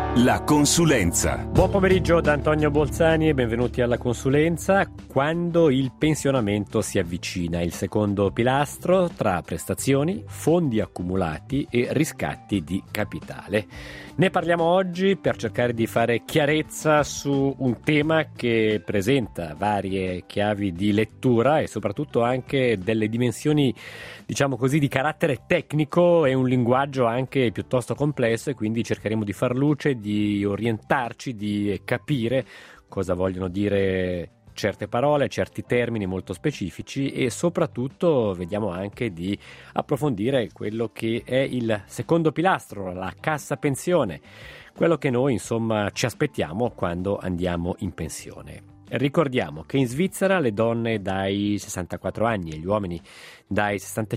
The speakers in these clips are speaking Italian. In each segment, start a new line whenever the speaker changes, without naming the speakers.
La consulenza.
Buon pomeriggio da Antonio Bolzani e benvenuti alla consulenza. Quando il pensionamento si avvicina, il secondo pilastro tra prestazioni, fondi accumulati e riscatti di capitale. Ne parliamo oggi per cercare di fare chiarezza su un tema che presenta varie chiavi di lettura e soprattutto anche delle dimensioni, diciamo così, di carattere tecnico e un linguaggio anche piuttosto complesso, e quindi cercheremo di far luce, di orientarci, di capire cosa vogliono dire certe parole, certi termini molto specifici, e soprattutto vediamo anche di approfondire quello che è il secondo pilastro, la cassa pensione, quello che noi insomma ci aspettiamo quando andiamo in pensione. Ricordiamo che in Svizzera le donne dai 64 anni e gli uomini dai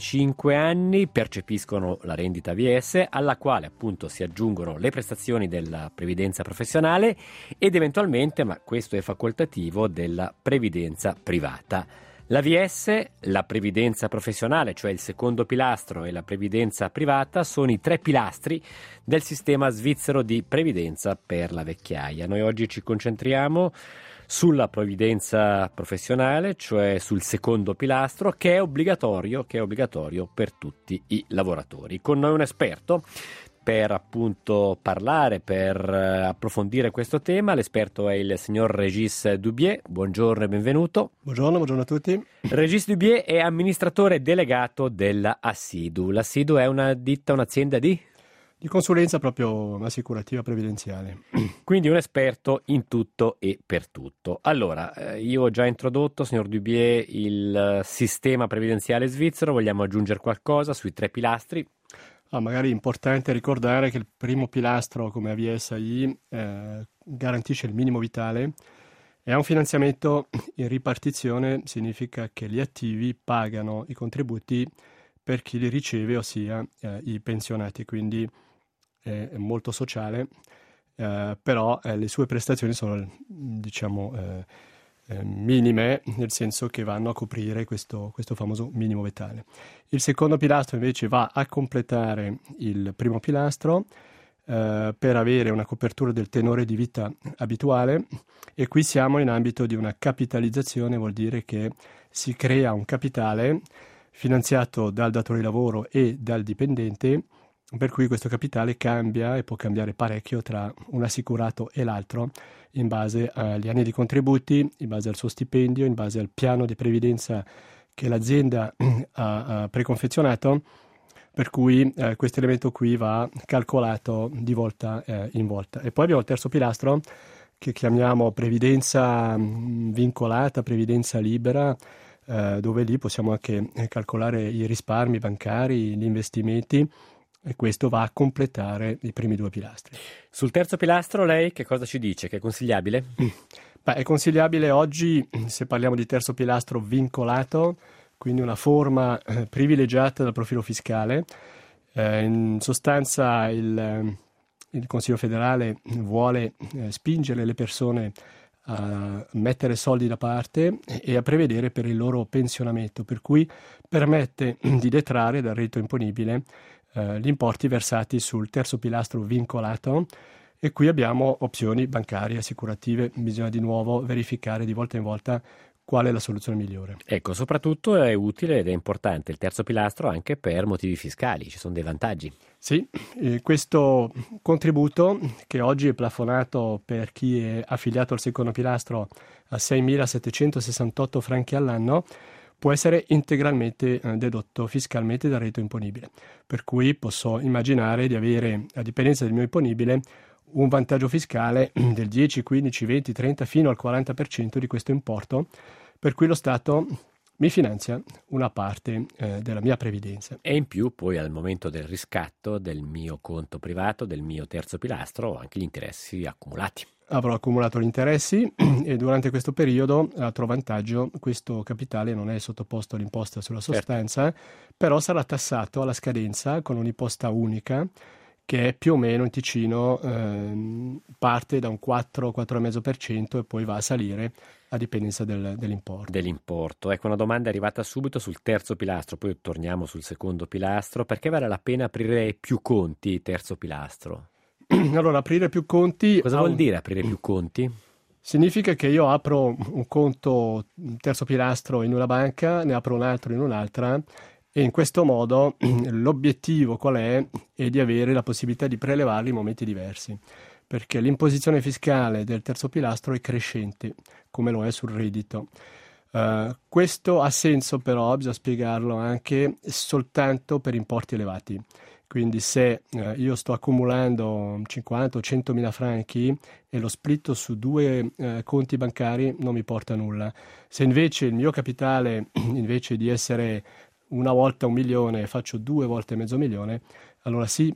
65 anni percepiscono la rendita AVS, alla quale appunto si aggiungono le prestazioni della previdenza professionale ed eventualmente, ma questo è facoltativo, della previdenza privata. L'AVS, la previdenza professionale, cioè il secondo pilastro, e la previdenza privata sono i tre pilastri del sistema svizzero di previdenza per la vecchiaia. Noi oggi ci concentriamo sulla previdenza professionale, cioè sul secondo pilastro, che è obbligatorio per tutti i lavoratori. Con noi un esperto per appunto parlare, per approfondire questo tema. L'esperto è il signor Régis Dubié. Buongiorno e benvenuto.
Buongiorno a tutti.
Régis Dubié è amministratore delegato della Assidu. L'Assidu è una ditta, un'azienda di
consulenza proprio assicurativa previdenziale.
Quindi un esperto in tutto e per tutto. Allora, io ho già introdotto, signor Dubié, il sistema previdenziale svizzero. Vogliamo aggiungere qualcosa sui tre pilastri?
Magari è importante ricordare che il primo pilastro, come AVSI, garantisce il minimo vitale e ha un finanziamento in ripartizione. Significa che gli attivi pagano i contributi per chi li riceve, ossia i pensionati, quindi è molto sociale, però le sue prestazioni sono minime, nel senso che vanno a coprire questo famoso minimo vitale. Il secondo pilastro invece va a completare il primo pilastro per avere una copertura del tenore di vita abituale, e qui siamo in ambito di una capitalizzazione. Vuol dire che si crea un capitale finanziato dal datore di lavoro e dal dipendente, per cui questo capitale cambia e può cambiare parecchio tra un assicurato e l'altro in base agli anni di contributi, in base al suo stipendio, in base al piano di previdenza che l'azienda ha preconfezionato, per cui questo elemento qui va calcolato di volta in volta. E poi abbiamo il terzo pilastro che chiamiamo previdenza vincolata, previdenza libera, dove lì possiamo anche calcolare i risparmi bancari, gli investimenti, e questo va a completare i primi due pilastri.
Sul terzo pilastro lei che cosa ci dice? Che è consigliabile?
È consigliabile oggi, se parliamo di terzo pilastro vincolato, quindi una forma privilegiata dal profilo fiscale. In sostanza il Consiglio federale vuole spingere le persone a mettere soldi da parte e a prevedere per il loro pensionamento, per cui permette di detrarre dal reddito imponibile gli importi versati sul terzo pilastro vincolato, e qui abbiamo opzioni bancarie, assicurative. Bisogna di nuovo verificare di volta in volta qual è la soluzione migliore.
Ecco, soprattutto è utile ed è importante il terzo pilastro anche per motivi fiscali, ci sono dei vantaggi.
Sì, questo contributo, che oggi è plafonato per chi è affiliato al secondo pilastro a 6.768 franchi all'anno, può essere integralmente dedotto fiscalmente dal reddito imponibile. Per cui posso immaginare di avere, a dipendenza del mio imponibile, un vantaggio fiscale del 10, 15, 20, 30 fino al 40% di questo importo, per cui lo Stato mi finanzia una parte della mia previdenza.
E in più poi al momento del riscatto del mio conto privato, del mio terzo pilastro, ho anche gli interessi accumulati.
Avrò accumulato gli interessi e durante questo periodo, altro vantaggio, questo capitale non è sottoposto all'imposta sulla sostanza, però sarà tassato alla scadenza con un'imposta unica, che è più o meno in Ticino parte da un 4-4,5% e poi va a salire a dipendenza dell'importo.
Ecco, una domanda è arrivata subito sul terzo pilastro, poi torniamo sul secondo pilastro. Perché vale la pena aprire più conti terzo pilastro?
Allora, aprire più conti...
Cosa vuol dire aprire più conti?
Significa che io apro un conto terzo pilastro in una banca, ne apro un altro in un'altra e in questo modo l'obiettivo qual è? È di avere la possibilità di prelevarli in momenti diversi, perché l'imposizione fiscale del terzo pilastro è crescente, come lo è sul reddito. Questo ha senso però, bisogna spiegarlo anche soltanto per importi elevati. Quindi se io sto accumulando 50 o 100 mila franchi e lo splitto su due conti bancari non mi porta a nulla. Se invece il mio capitale, invece di essere una volta 1 milione, faccio 2 volte mezzo milione, allora sì,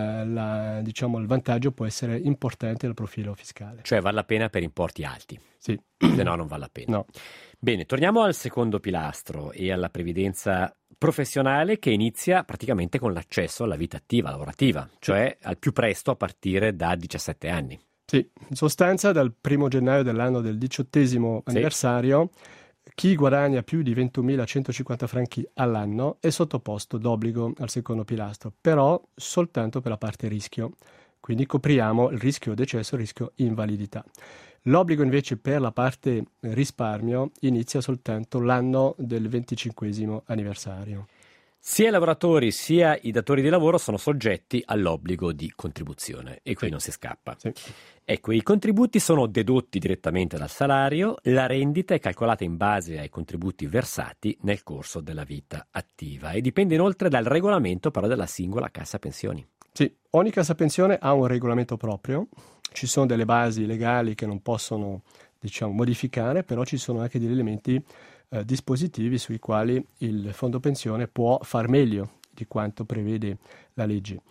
il vantaggio può essere importante dal profilo fiscale.
Cioè vale la pena per importi alti.
Sì.
Se no non vale la pena.
No.
Bene, torniamo al secondo pilastro e alla previdenza professionale che inizia praticamente con l'accesso alla vita attiva, lavorativa, cioè al più presto a partire da 17 anni.
Sì, in sostanza dal 1° gennaio dell'anno del 18° anniversario chi guadagna più di 21.150 franchi all'anno è sottoposto d'obbligo al secondo pilastro, però soltanto per la parte rischio. Quindi copriamo il rischio decesso e il rischio invalidità. L'obbligo invece per la parte risparmio inizia soltanto l'anno del 25° anniversario.
Sia i lavoratori sia i datori di lavoro sono soggetti all'obbligo di contribuzione e qui non si scappa.
Sì.
Ecco, i contributi sono dedotti direttamente dal salario, la rendita è calcolata in base ai contributi versati nel corso della vita attiva e dipende inoltre dal regolamento però della singola cassa pensioni.
Sì, ogni cassa pensione ha un regolamento proprio, ci sono delle basi legali che non possono, modificare, però ci sono anche degli elementi dispositivi sui quali il fondo pensione può far meglio di quanto prevede la legge.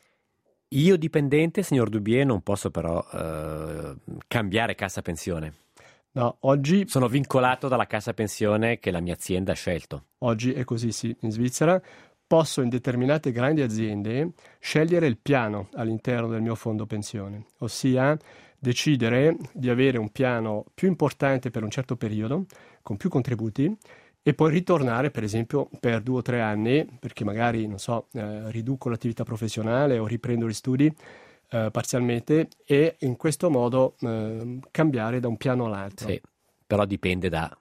Io dipendente, signor Dubier, non posso però cambiare cassa pensione.
No, oggi
sono vincolato dalla cassa pensione che la mia azienda ha scelto.
Oggi è così, sì. In Svizzera posso in determinate grandi aziende scegliere il piano all'interno del mio fondo pensione, ossia decidere di avere un piano più importante per un certo periodo, con più contributi, e poi ritornare, per esempio, per 2 o 3 anni, perché magari, riduco l'attività professionale o riprendo gli studi parzialmente, e in questo modo cambiare da un piano all'altro.
Sì, però dipende da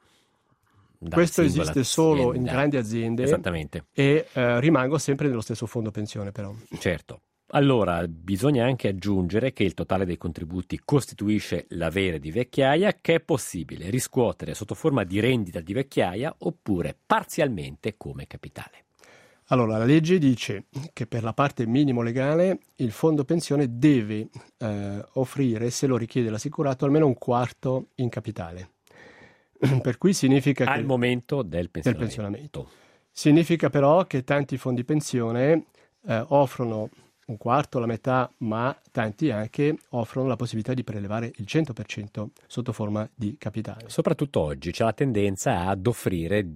questo esiste solo in grandi aziende.
Esattamente.
E rimango sempre nello stesso fondo pensione però.
Certo. Allora, bisogna anche aggiungere che il totale dei contributi costituisce l'avere di vecchiaia che è possibile riscuotere sotto forma di rendita di vecchiaia oppure parzialmente come capitale.
Allora, la legge dice che per la parte minimo legale il fondo pensione deve offrire, se lo richiede l'assicurato, almeno un quarto in capitale. Per cui significa
al momento del pensionamento.
Significa però che tanti fondi pensione offrono un quarto, la metà, ma tanti anche offrono la possibilità di prelevare il 100% sotto forma di capitale.
Soprattutto oggi c'è la tendenza ad offrire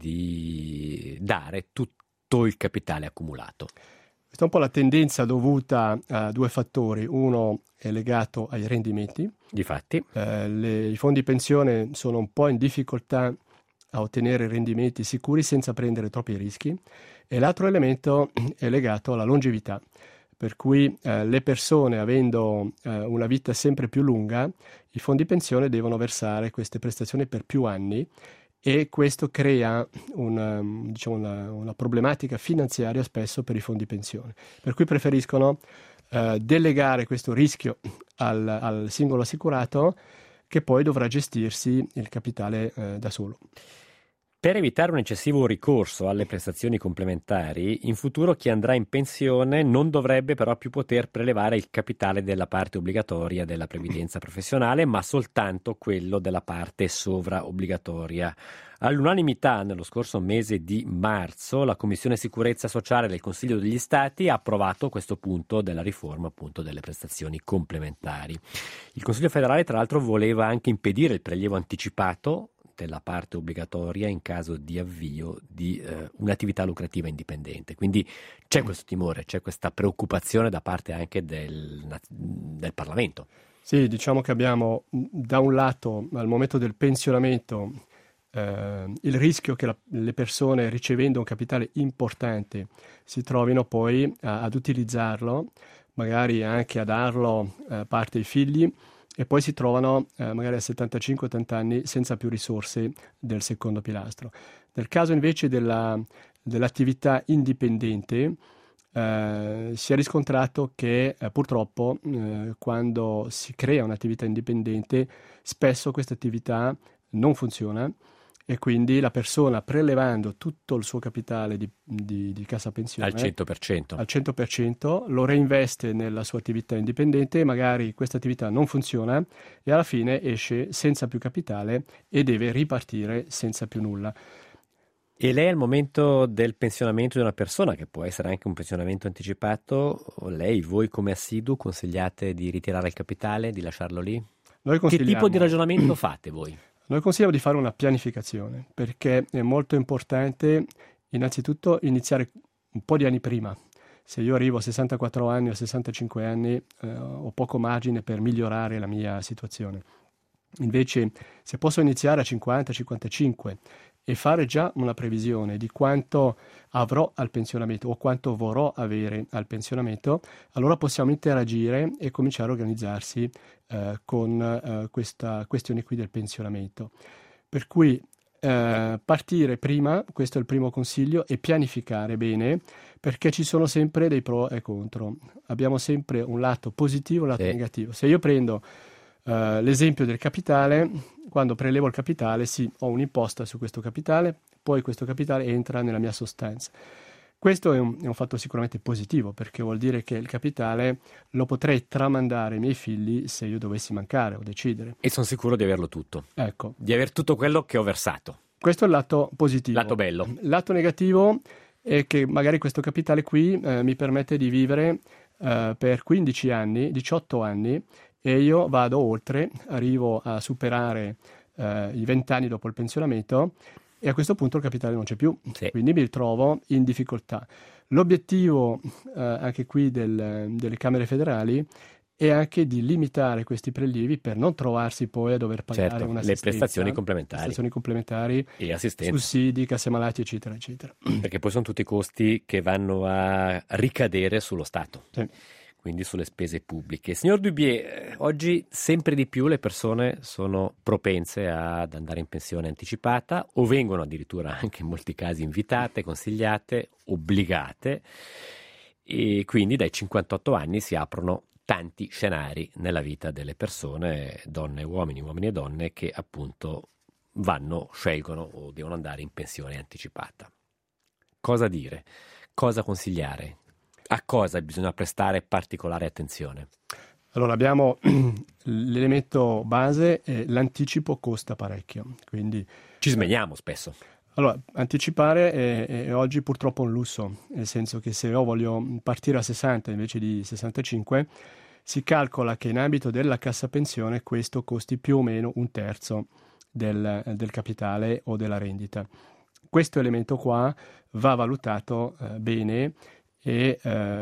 di dare tutto il capitale accumulato.
Questa è un po' la tendenza dovuta a 2 fattori. Uno è legato ai rendimenti.
Difatti.
I fondi pensione sono un po' in difficoltà a ottenere rendimenti sicuri senza prendere troppi rischi. E l'altro elemento è legato alla longevità. Per cui le persone, avendo una vita sempre più lunga, i fondi pensione devono versare queste prestazioni per più anni e questo crea una problematica finanziaria spesso per i fondi pensione. Per cui preferiscono delegare questo rischio al singolo assicurato che poi dovrà gestirsi il capitale da solo.
Per evitare un eccessivo ricorso alle prestazioni complementari, in futuro chi andrà in pensione non dovrebbe però più poter prelevare il capitale della parte obbligatoria della previdenza professionale, ma soltanto quello della parte sovraobbligatoria. All'unanimità, nello scorso mese di marzo, la Commissione Sicurezza Sociale del Consiglio degli Stati ha approvato questo punto della riforma appunto delle prestazioni complementari. Il Consiglio federale, tra l'altro, voleva anche impedire il prelievo anticipato della parte obbligatoria in caso di avvio di un'attività lucrativa indipendente. Quindi c'è questo timore, c'è questa preoccupazione da parte anche del Parlamento.
Sì, diciamo che abbiamo da un lato al momento del pensionamento il rischio che le persone ricevendo un capitale importante si trovino poi ad utilizzarlo magari anche a darlo parte ai figli, e poi si trovano magari a 75-80 anni senza più risorse del secondo pilastro. Nel caso invece dell'attività indipendente, si è riscontrato che purtroppo quando si crea un'attività indipendente, spesso questa attività non funziona, e quindi la persona, prelevando tutto il suo capitale di cassa pensione
al 100%,
lo reinveste nella sua attività indipendente, magari questa attività non funziona e alla fine esce senza più capitale e deve ripartire senza più nulla.
E lei al momento del pensionamento di una persona, che può essere anche un pensionamento anticipato, voi come assiduo consigliate di ritirare il capitale, di lasciarlo lì? Che tipo di ragionamento fate voi?
Noi consigliamo di fare una pianificazione, perché è molto importante innanzitutto iniziare un po' di anni prima. Se io arrivo a 64 anni o 65 anni ho poco margine per migliorare la mia situazione. Invece, se posso iniziare a 50-55 e fare già una previsione di quanto avrò al pensionamento o quanto vorrò avere al pensionamento, allora possiamo interagire e cominciare a organizzarsi con questa questione qui del pensionamento. Per cui partire prima, questo è il primo consiglio, e pianificare bene, perché ci sono sempre dei pro e contro. Abbiamo sempre un lato positivo e un lato negativo. Se io prendo l'esempio del capitale, quando prelevo il capitale, sì, ho un'imposta su questo capitale, poi questo capitale entra nella mia sostanza. Questo è un fatto sicuramente positivo, perché vuol dire che il capitale lo potrei tramandare ai miei figli se io dovessi mancare o decidere.
E sono sicuro di averlo tutto.
Ecco.
Di aver tutto quello che ho versato.
Questo è il lato positivo.
Lato bello.
Il lato negativo è che magari questo capitale qui mi permette di vivere per 15 anni, 18 anni, e io vado oltre, arrivo a superare i 20 anni dopo il pensionamento, e a questo punto il capitale non c'è più, quindi mi ritrovo in difficoltà. L'obiettivo anche qui delle Camere federali è anche di limitare questi prelievi per non trovarsi poi a dover pagare
le prestazioni complementari
e
assistenza,
sussidi, casse malati, eccetera, eccetera.
Perché poi sono tutti costi che vanno a ricadere sullo Stato.
Sì.
Quindi sulle spese pubbliche. Signor Dubié, oggi sempre di più le persone sono propense ad andare in pensione anticipata, o vengono addirittura anche in molti casi invitate, consigliate, obbligate, e quindi dai 58 anni si aprono tanti scenari nella vita delle persone, donne e uomini e donne, che appunto scelgono o devono andare in pensione anticipata. Cosa dire? Cosa consigliare? A cosa bisogna prestare particolare attenzione?
Allora, abbiamo l'elemento base, l'anticipo costa parecchio, quindi
ci smeniamo spesso.
Allora, anticipare è oggi purtroppo un lusso, nel senso che se io voglio partire a 60 invece di 65, si calcola che in ambito della cassa pensione questo costi più o meno un terzo del capitale o della rendita. Questo elemento qua va valutato bene e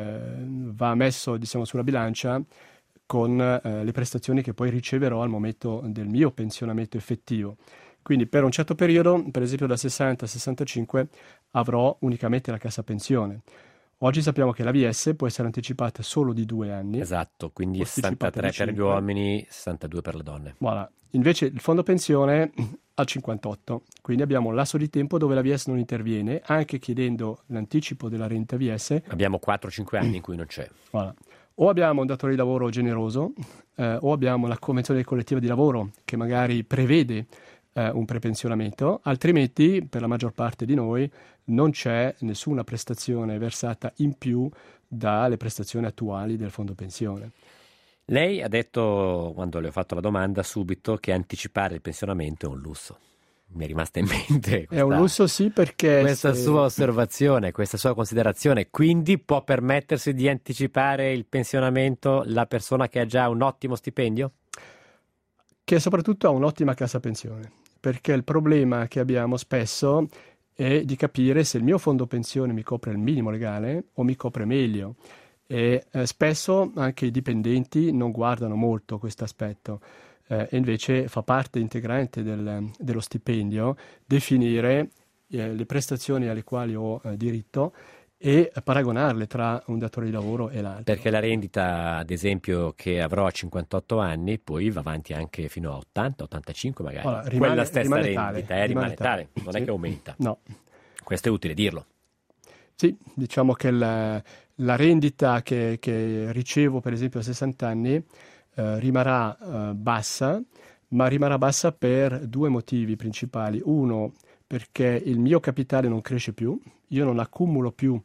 va messo, diciamo, sulla bilancia con le prestazioni che poi riceverò al momento del mio pensionamento effettivo. Quindi per un certo periodo, per esempio da 60 a 65, avrò unicamente la cassa pensione. Oggi sappiamo che la VS può essere anticipata solo di 2 anni.
Esatto, quindi 63 per gli uomini, 62 per le donne.
Voilà. Invece il fondo pensione al 58, quindi abbiamo un lasso di tempo dove la VS non interviene, anche chiedendo l'anticipo della rendita VS.
Abbiamo 4-5 anni in cui non c'è.
Voilà. O abbiamo un datore di lavoro generoso, o abbiamo la convenzione collettiva di lavoro che magari prevede un prepensionamento, altrimenti per la maggior parte di noi non c'è nessuna prestazione versata in più dalle prestazioni attuali del fondo pensione.
Lei ha detto, quando le ho fatto la domanda, subito che anticipare il pensionamento è un lusso. Mi è rimasta in mente
è un lusso, sì, perché
questa sua osservazione, questa sua considerazione. Quindi può permettersi di anticipare il pensionamento la persona che ha già un ottimo stipendio?
Che soprattutto ha un'ottima cassa pensione, perché il problema che abbiamo spesso è di capire se il mio fondo pensione mi copre il minimo legale o mi copre meglio, e spesso anche i dipendenti non guardano molto questo aspetto, e invece fa parte integrante dello stipendio definire le prestazioni alle quali ho diritto e paragonarle tra un datore di lavoro e l'altro.
Perché la rendita, ad esempio, che avrò a 58 anni, poi va avanti anche fino a 80, 85 magari.
Allora,
Quella stessa
rimane
rendita
tale,
rimane tale, non
sì.
è che aumenta.
No.
Questo è utile dirlo.
Sì, diciamo che la rendita che ricevo per esempio a 60 anni rimarrà bassa, ma rimarrà bassa per due motivi principali. Uno, perché il mio capitale non cresce più, io non accumulo più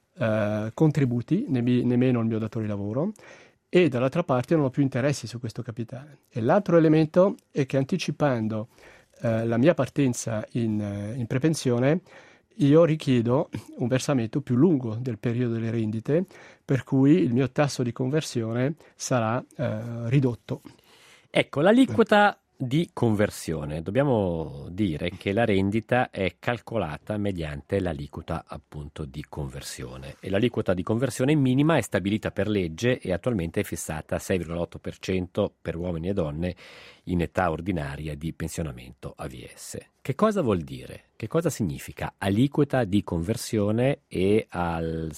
contributi, nemmeno il mio datore di lavoro, e dall'altra parte non ho più interessi su questo capitale. E l'altro elemento è che anticipando la mia partenza in prepensione, io richiedo un versamento più lungo del periodo delle rendite, per cui il mio tasso di conversione sarà ridotto.
Ecco, l'aliquota di conversione. Dobbiamo dire che la rendita è calcolata mediante l'aliquota appunto di conversione e l'aliquota di conversione minima è stabilita per legge e attualmente è fissata a 6,8% per uomini e donne in età ordinaria di pensionamento AVS. Che cosa vuol dire? Che cosa significa aliquota di conversione e al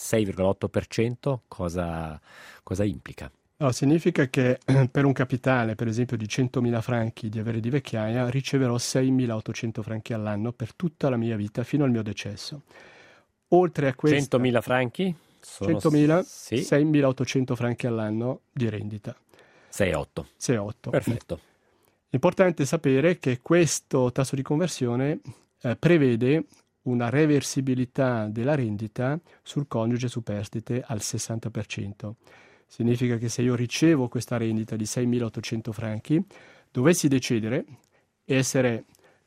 6,8% cosa implica?
Allora, significa che per un capitale, per esempio, di 100.000 franchi di avere di vecchiaia, riceverò 6.800 franchi all'anno per tutta la mia vita fino al mio decesso. Oltre a questo,
100.000 franchi?
100.000,
sì.
6.800 franchi all'anno di rendita.
6,8.
6,8.
Perfetto.
Importante sapere che questo tasso di conversione prevede una reversibilità della rendita sul coniuge superstite al 60%. Significa che se io ricevo questa rendita di 6.800 franchi, dovessi decidere e essere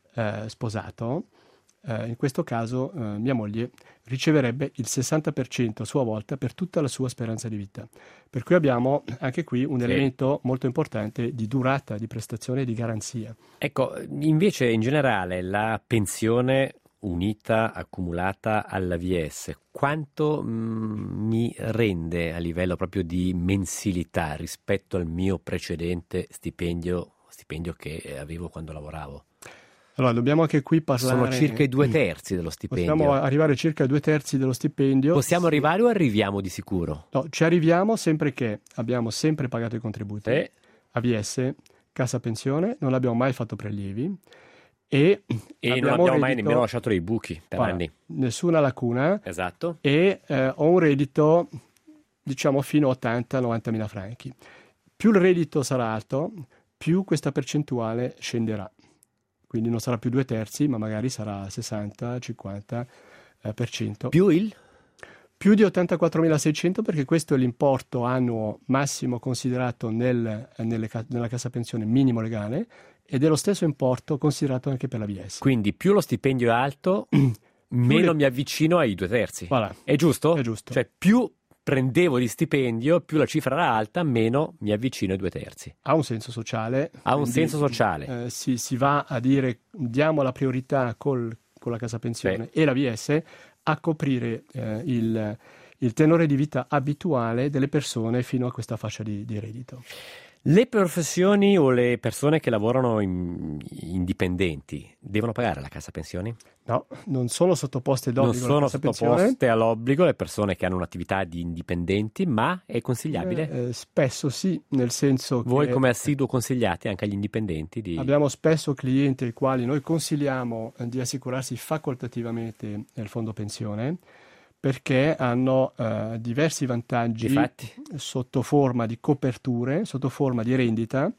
sposato, in questo caso mia moglie riceverebbe il 60% a sua volta per tutta la sua speranza di vita. Per cui abbiamo anche qui un elemento molto importante di durata, di prestazione e di garanzia.
Ecco, invece in generale la pensione unita, accumulata all'AVS, quanto mi rende a livello proprio di mensilità rispetto al mio precedente stipendio che avevo quando lavoravo?
Allora, dobbiamo anche qui parlare...
Sono circa i 2/3 dello stipendio.
Possiamo arrivare circa ai 2/3 dello stipendio.
Possiamo arrivare o arriviamo di sicuro?
No, ci arriviamo sempre che abbiamo sempre pagato i contributi. AVS, Cassa Pensione, non abbiamo mai fatto prelievi. E
non abbiamo mai nemmeno lasciato dei buchi per anni.
Nessuna lacuna.
Esatto.
E ho un reddito, diciamo, fino a 80-90.000 franchi. Più il reddito sarà alto, più questa percentuale scenderà. Quindi non sarà più 2/3, ma magari sarà 60-50%.
Più il?
Più di 84.600 perché questo è l'importo annuo massimo considerato nella cassa pensione minimo legale ed è lo stesso importo considerato anche per la VS.
Quindi più lo stipendio è alto, meno mi avvicino ai 2/3.
Voilà.
È giusto?
È giusto.
Cioè più prendevo di stipendio, più la cifra era alta, meno mi avvicino ai 2/3.
Ha un senso sociale.
Ha un senso sociale.
Si va a dire diamo la priorità con la cassa pensione e la VS a coprire il tenore di vita abituale delle persone fino a questa fascia di reddito.
Le professioni o le persone che lavorano indipendenti devono pagare la cassa pensioni?
No, non sono sottoposte d'obbligo alla cassa pensione.
Non sono sottoposte all'obbligo le persone che hanno un'attività di indipendenti, ma è consigliabile?
Spesso sì, nel senso che...
Voi come assiduo consigliate anche agli indipendenti?
Abbiamo spesso clienti ai quali noi consigliamo di assicurarsi facoltativamente nel fondo pensione, perché hanno diversi vantaggi sotto forma di coperture, sotto forma di rendita,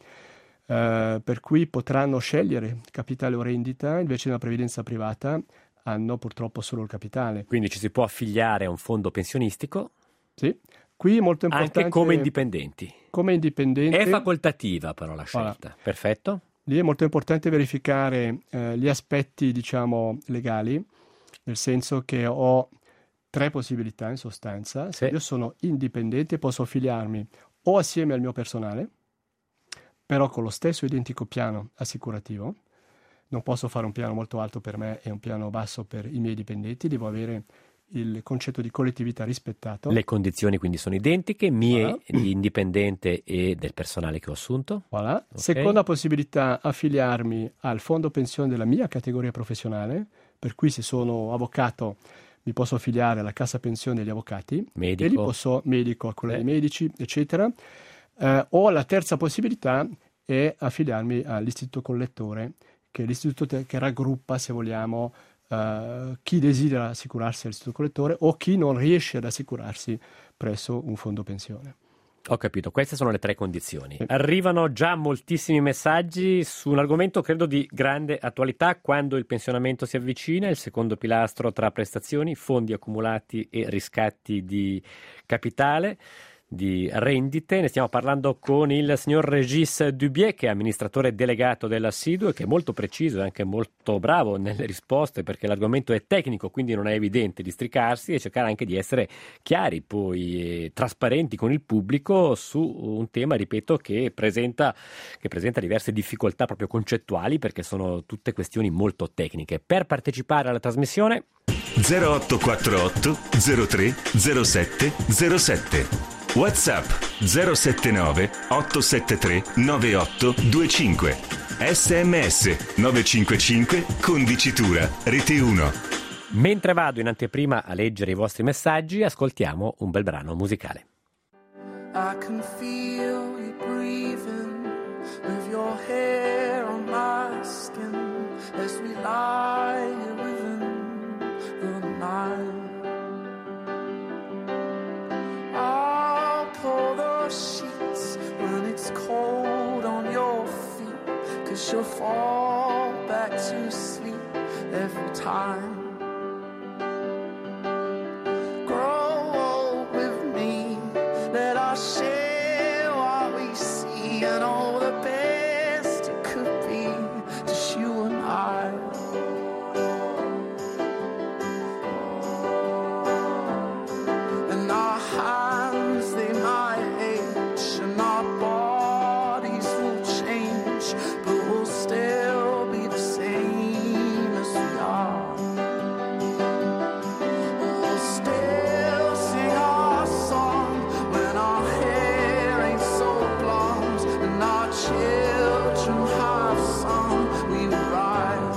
per cui potranno scegliere capitale o rendita, invece della previdenza privata hanno purtroppo solo il capitale.
Quindi ci si può affiliare a un fondo pensionistico?
Sì, qui è molto importante...
Anche come indipendenti?
Come indipendenti.
È facoltativa però la scelta, voilà. Perfetto.
Lì è molto importante verificare gli aspetti, diciamo, legali, nel senso che ho 3 possibilità in sostanza. Se io sono indipendente posso affiliarmi o assieme al mio personale, però con lo stesso identico piano assicurativo. Non posso fare un piano molto alto per me e un piano basso per i miei dipendenti, devo avere il concetto di collettività rispettato.
Le condizioni quindi sono identiche, mie di indipendente e del personale che ho assunto.
Voilà. Okay. Seconda possibilità, affiliarmi al fondo pensione della mia categoria professionale, per cui se sono avvocato mi posso affiliare alla Cassa Pensione degli Avvocati,
medico,
e lì posso, medico, a quella dei medici, eccetera. O la terza possibilità è affiliarmi all'Istituto Collettore, che è l'istituto che raggruppa, se vogliamo, chi desidera assicurarsi all'Istituto Collettore o chi non riesce ad assicurarsi presso un fondo pensione.
Ho capito, queste sono le 3 condizioni. Arrivano già moltissimi messaggi su un argomento credo di grande attualità: quando il pensionamento si avvicina, il secondo pilastro tra prestazioni, fondi accumulati e riscatti di capitale, di rendite. Ne stiamo parlando con il signor Régis Dubié, che è amministratore delegato dell'Assidu e che è molto preciso e anche molto bravo nelle risposte, perché l'argomento è tecnico, quindi non è evidente districarsi, e cercare anche di essere chiari poi trasparenti con il pubblico su un tema, ripeto, che presenta diverse difficoltà proprio concettuali, perché sono tutte questioni molto tecniche. Per partecipare alla trasmissione
0848 03 07 07, WhatsApp 079 873 9825, SMS 955 con dicitura Rete 1.
Mentre vado in anteprima a leggere i vostri messaggi, ascoltiamo un bel brano musicale.
I can feel you breathing with your hair on my skin as we lie here within the night. I'll pull the sheets when it's cold on your feet, 'cause you'll fall back to sleep every time. Grow old with me, let us share what we see, and all the best it could be, just you and I. And our hands, they might age, and our bodies will change, but we'll still be the same as we are. We'll still sing our song when our hair ain't so blonde, and our children have sung we will ride.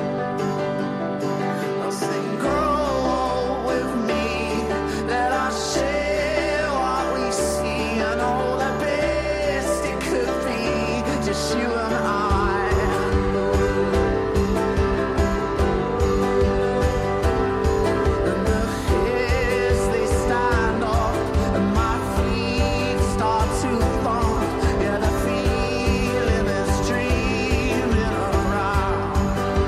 I'll sing, grow old with me, let us share what we see, and all the best it could be, just you and I. And the hairs, they stand up, and my feet start to thump. Yeah, the feeling is dreaming around.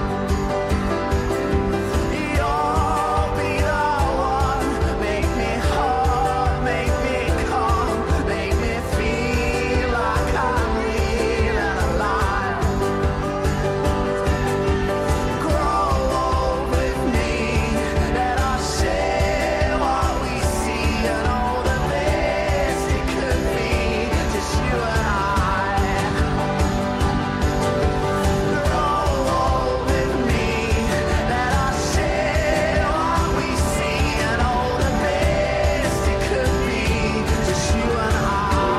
You'll be the one, make me hot, make me calm, make me feel like I'm real and alive. Grow old with me, let us share what we see, and all the best it could be, just you and I. Grow old with me, let us share what we see, and all the best it could be, just you and I.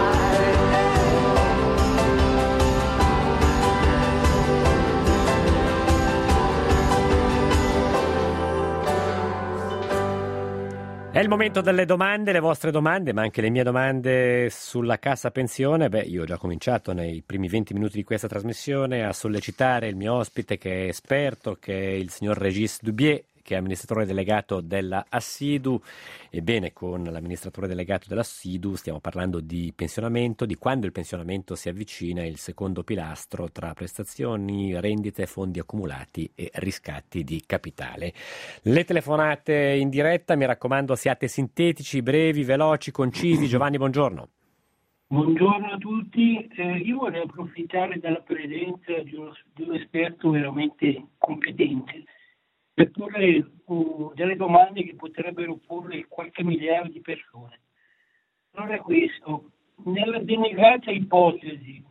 È il momento delle domande, le vostre domande, ma anche le mie domande sulla Cassa Pensione. Io ho già cominciato nei primi 20 minuti di questa trasmissione a sollecitare il mio ospite, che è esperto, che è il signor Régis Dubié, che è amministratore delegato della Assidu. Ebbene, con l'amministratore delegato della Assidu stiamo parlando di pensionamento, di quando il pensionamento si avvicina, il secondo pilastro tra prestazioni, rendite, fondi accumulati e riscatti di capitale. Le telefonate in diretta, mi raccomando, siate sintetici, brevi, veloci, concisi. Giovanni, buongiorno.
Buongiorno a tutti, io vorrei approfittare della presenza di un esperto veramente competente per porre delle domande che potrebbero porre qualche migliaio di persone. Allora questo, nella denegata ipotesi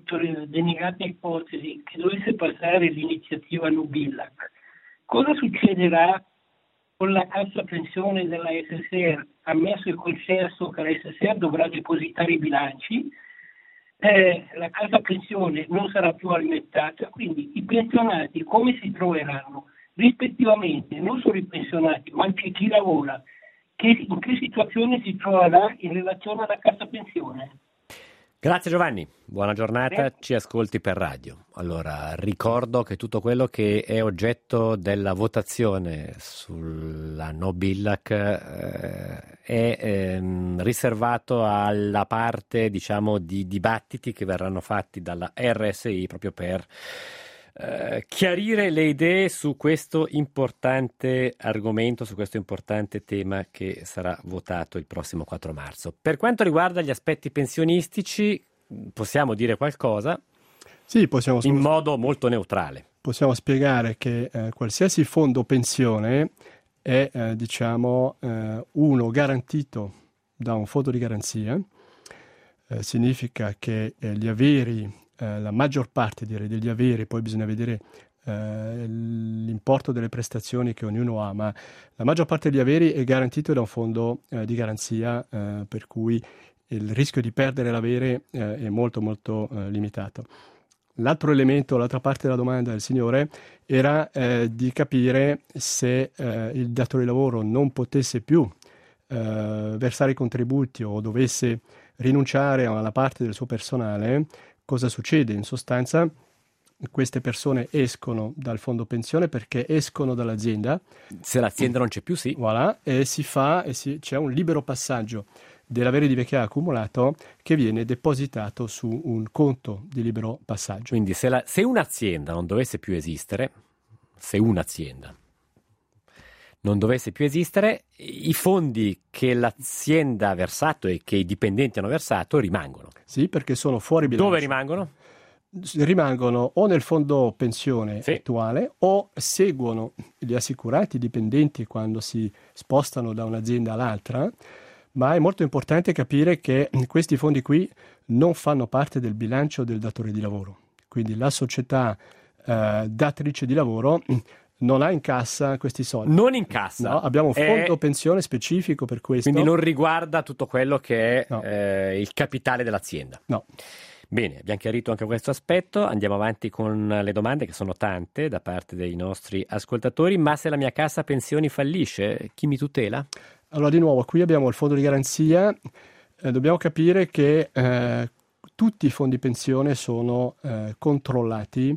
che dovesse passare l'iniziativa Nubillac, cosa succederà con la cassa pensione della SSR, ammesso e concesso che la SSR dovrà depositare i bilanci? La casa pensione non sarà più alimentata, quindi i pensionati come si troveranno? rispettivamente non solo i pensionati ma anche chi lavora, in che situazione si troverà in relazione alla cassa pensione?
Grazie Giovanni, buona giornata, ci ascolti per radio. Allora, ricordo che tutto quello che è oggetto della votazione sulla no billac è riservato alla parte, diciamo, di dibattiti che verranno fatti dalla RSI proprio per chiarire le idee su questo importante argomento, su questo importante tema che sarà votato il prossimo 4 marzo. Per quanto riguarda gli aspetti pensionistici, possiamo dire qualcosa?
Sì, possiamo
in modo molto neutrale.
Possiamo spiegare che qualsiasi fondo pensione è, uno garantito da un fondo di garanzia. Significa che gli averi, la maggior parte degli averi, poi bisogna vedere l'importo delle prestazioni che ognuno ha, ma la maggior parte degli averi è garantito da un fondo di garanzia, per cui il rischio di perdere l'avere è molto molto limitato. L'altro elemento, l'altra parte della domanda del signore era di capire se il datore di lavoro non potesse più versare i contributi o dovesse rinunciare a una parte del suo personale. Cosa succede? In sostanza queste persone escono dal fondo pensione perché escono dall'azienda.
Se l'azienda non c'è più, sì.
Voilà, e c'è un libero passaggio dell'avere di vecchiaia accumulato che viene depositato su un conto di libero passaggio.
Quindi se un'azienda non dovesse più esistere, i fondi che l'azienda ha versato e che i dipendenti hanno versato rimangono.
Sì, perché sono fuori bilancio.
Dove rimangono?
Rimangono o nel fondo pensione attuale o seguono gli assicurati, i dipendenti quando si spostano da un'azienda all'altra, ma è molto importante capire che questi fondi qui non fanno parte del bilancio del datore di lavoro. Quindi la società datrice di lavoro non ha in cassa questi soldi.
Non in cassa?
No, abbiamo un fondo pensione specifico per questo.
Quindi non riguarda tutto quello che è il capitale dell'azienda?
No.
Bene, abbiamo chiarito anche questo aspetto, andiamo avanti con le domande che sono tante da parte dei nostri ascoltatori. Ma se la mia cassa pensioni fallisce, chi mi tutela?
Allora, di nuovo, qui abbiamo il fondo di garanzia. Dobbiamo capire che tutti i fondi pensione sono controllati,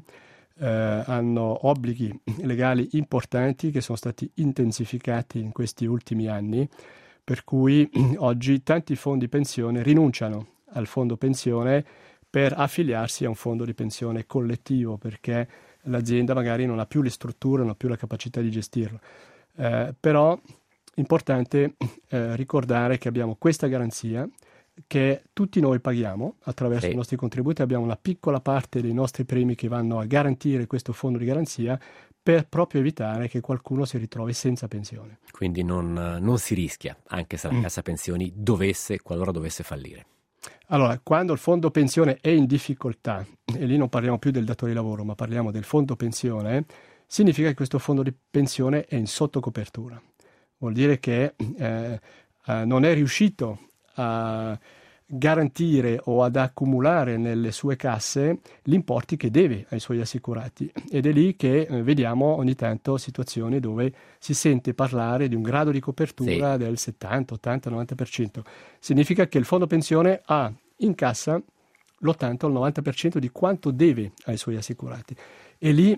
hanno obblighi legali importanti che sono stati intensificati in questi ultimi anni, per cui oggi tanti fondi pensione rinunciano al fondo pensione per affiliarsi a un fondo di pensione collettivo, perché l'azienda magari non ha più le strutture, non ha più la capacità di gestirlo. Però importante ricordare che abbiamo questa garanzia che tutti noi paghiamo attraverso i nostri contributi. Abbiamo una piccola parte dei nostri premi che vanno a garantire questo fondo di garanzia per proprio evitare che qualcuno si ritrovi senza pensione.
Quindi non si rischia, anche se la cassa pensioni qualora dovesse fallire.
Allora, quando il fondo pensione è in difficoltà, e lì non parliamo più del datore di lavoro, ma parliamo del fondo pensione, significa che questo fondo di pensione è in sottocopertura. Vuol dire che non è riuscito a garantire o ad accumulare nelle sue casse gli importi che deve ai suoi assicurati, ed è lì che vediamo ogni tanto situazioni dove si sente parlare di un grado di copertura del 70, 80, 90%. Significa che il fondo pensione ha in cassa l'80 o il 90% di quanto deve ai suoi assicurati, e lì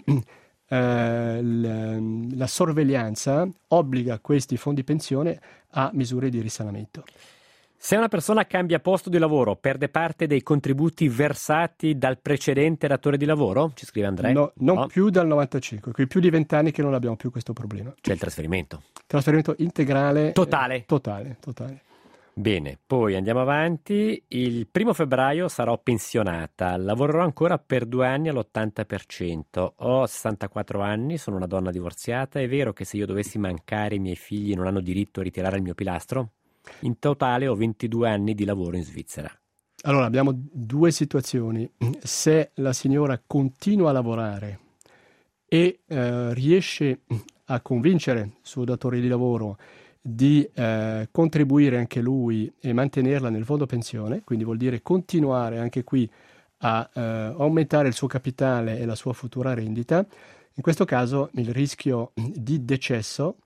la sorveglianza obbliga questi fondi pensione a misure di risanamento.
Se una persona cambia posto di lavoro, perde parte dei contributi versati dal precedente datore di lavoro? Ci scrive Andrea.
No, non più dal 95, qui più di 20 anni che non abbiamo più questo problema.
C'è il trasferimento.
Trasferimento integrale.
Totale.
Totale.
Bene, poi andiamo avanti. Il 1 febbraio sarò pensionata, lavorerò ancora per 2 anni all'80%. Ho 64 anni, sono una donna divorziata. È vero che se io dovessi mancare i miei figli non hanno diritto a ritirare il mio pilastro? In totale ho 22 anni di lavoro in Svizzera.
Allora, abbiamo due situazioni. Se la signora continua a lavorare e riesce a convincere il suo datore di lavoro di contribuire anche lui e mantenerla nel fondo pensione, quindi vuol dire continuare anche qui a aumentare il suo capitale e la sua futura rendita, In questo caso il rischio di decesso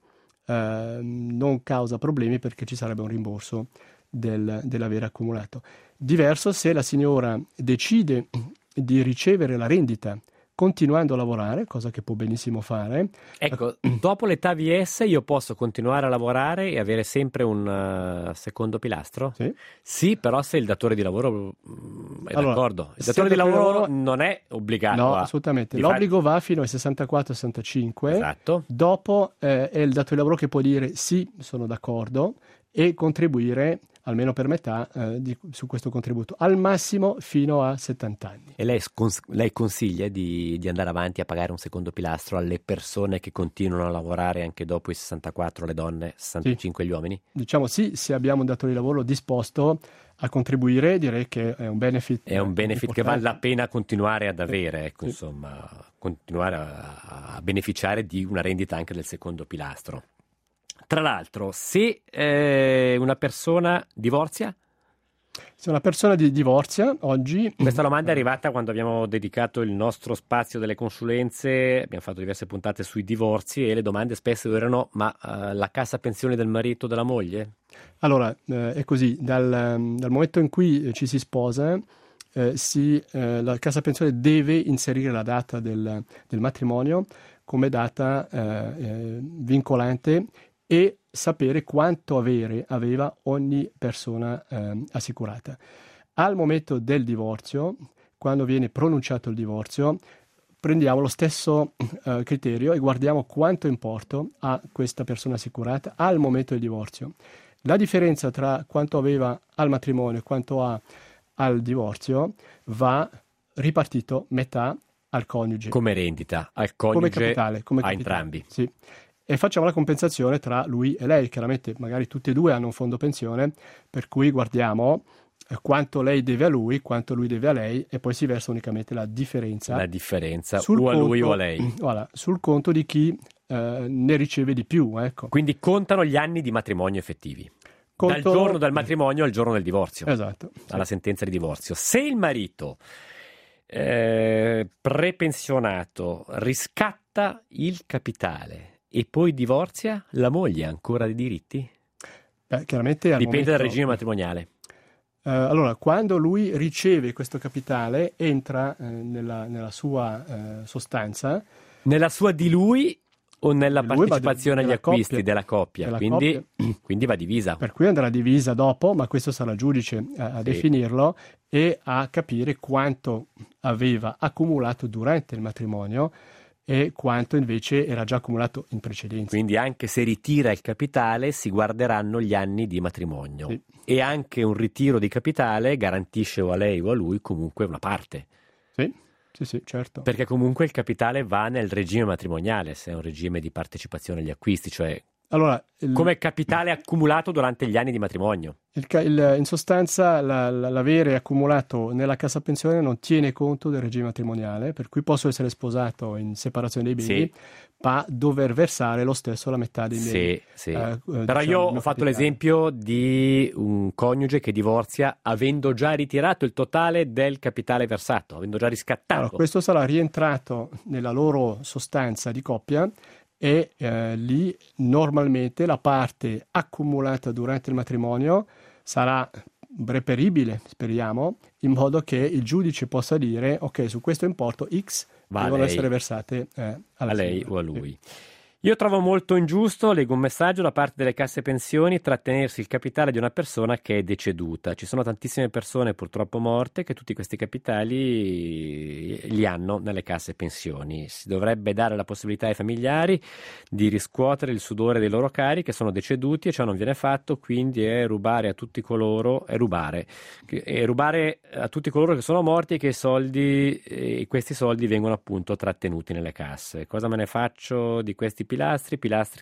non causa problemi perché ci sarebbe un rimborso dell'avere accumulato. Diverso se la signora decide di ricevere la rendita continuando a lavorare, cosa che può benissimo fare.
Ecco, dopo l'età VS io posso continuare a lavorare e avere sempre un secondo pilastro?
Sì.
Sì, però se il datore di lavoro è
Allora,
d'accordo. Il
se
datore di
il datore di
lavoro
lavoro-
non è obbligato
No,
a...
assolutamente.
di
L'obbligo va fino ai 64-65.
Esatto.
Dopo è il datore di lavoro che può dire sì, sono d'accordo e contribuire almeno per metà su questo contributo, al massimo fino a 70 anni.
E lei consiglia di andare avanti a pagare un secondo pilastro alle persone che continuano a lavorare anche dopo i 64, le donne, 65 gli uomini?
Diciamo sì, se abbiamo un datore di lavoro disposto a contribuire, direi che è un benefit.
È un benefit che
importante.
vale la pena continuare ad avere, ecco, insomma, continuare a beneficiare di una rendita anche del secondo pilastro. Tra l'altro, se una persona divorzia,
Se una persona divorzia oggi...
questa domanda è arrivata quando abbiamo dedicato il nostro spazio delle consulenze, abbiamo fatto diverse puntate sui divorzi e le domande spesso erano: ma la cassa pensione del marito o della moglie?
Allora, è così, dal momento in cui ci si sposa, la cassa pensione deve inserire la data del matrimonio come data vincolante e sapere quanto aveva ogni persona assicurata. Al momento del divorzio, quando viene pronunciato il divorzio, prendiamo lo stesso criterio e guardiamo quanto importo ha questa persona assicurata al momento del divorzio. La differenza tra quanto aveva al matrimonio e quanto ha al divorzio va ripartito metà al coniuge.
Come rendita, al coniuge,
Come capitale.
a entrambi.
Sì. E facciamo la compensazione tra lui e lei. Chiaramente magari tutti e due hanno un fondo pensione, per cui guardiamo quanto lei deve a lui, quanto lui deve a lei e poi si versa unicamente la differenza.
La differenza,
sul
o a lui
conto-
o a lei.
Voilà, sul conto di chi ne riceve di più. Ecco.
Quindi contano gli anni di matrimonio effettivi. Dal
Conto-
giorno del matrimonio al giorno del divorzio.
Esatto.
Alla sentenza di divorzio. Se il marito prepensionato riscatta il capitale e poi divorzia, la moglie ha ancora dei diritti?
Chiaramente
Dipende dal regime matrimoniale.
Allora, quando lui riceve questo capitale, entra nella sua sostanza.
Nella sua di lui o nella
Di lui, ma
partecipazione agli
della
acquisti
coppia.
della coppia?
Della
Quindi,
coppia.
quindi va divisa.
Per cui andrà divisa dopo, ma questo sarà il giudice a
Sì.
definirlo e a capire quanto aveva accumulato durante il matrimonio e quanto invece era già accumulato in precedenza.
Quindi anche se ritira il capitale si guarderanno gli anni di matrimonio.
Sì.
E anche un ritiro di capitale garantisce o a lei o a lui comunque una parte.
Sì, certo.
Perché comunque il capitale va nel regime matrimoniale, se è un regime di partecipazione agli acquisti, cioè
Allora,
come capitale accumulato durante gli anni di matrimonio.
in sostanza l'avere accumulato nella cassa pensione non tiene conto del regime matrimoniale, per cui posso essere sposato in separazione dei beni,
Sì.
ma dover versare lo stesso la metà dei miei.
Sì.
Però
Però io ho fatto l'esempio di un coniuge che divorzia avendo già ritirato il totale del capitale versato, avendo già riscattato.
Allora, questo sarà rientrato nella loro sostanza di coppia e lì normalmente la parte accumulata durante il matrimonio sarà reperibile, speriamo, in modo che il giudice possa dire ok, su questo importo X
Va a
devono
lei.
essere versate
A lei
signora.
o a lui. Io trovo molto ingiusto, leggo un messaggio da parte delle casse pensioni, trattenersi il capitale di una persona che è deceduta. Ci sono tantissime persone purtroppo morte che tutti questi capitali li hanno nelle casse pensioni. Si dovrebbe dare la possibilità ai familiari di riscuotere il sudore dei loro cari che sono deceduti e ciò non viene fatto, quindi è rubare a tutti coloro, è rubare a tutti coloro che sono morti e che questi soldi vengono appunto trattenuti nelle casse. Cosa me ne faccio di questi pilastri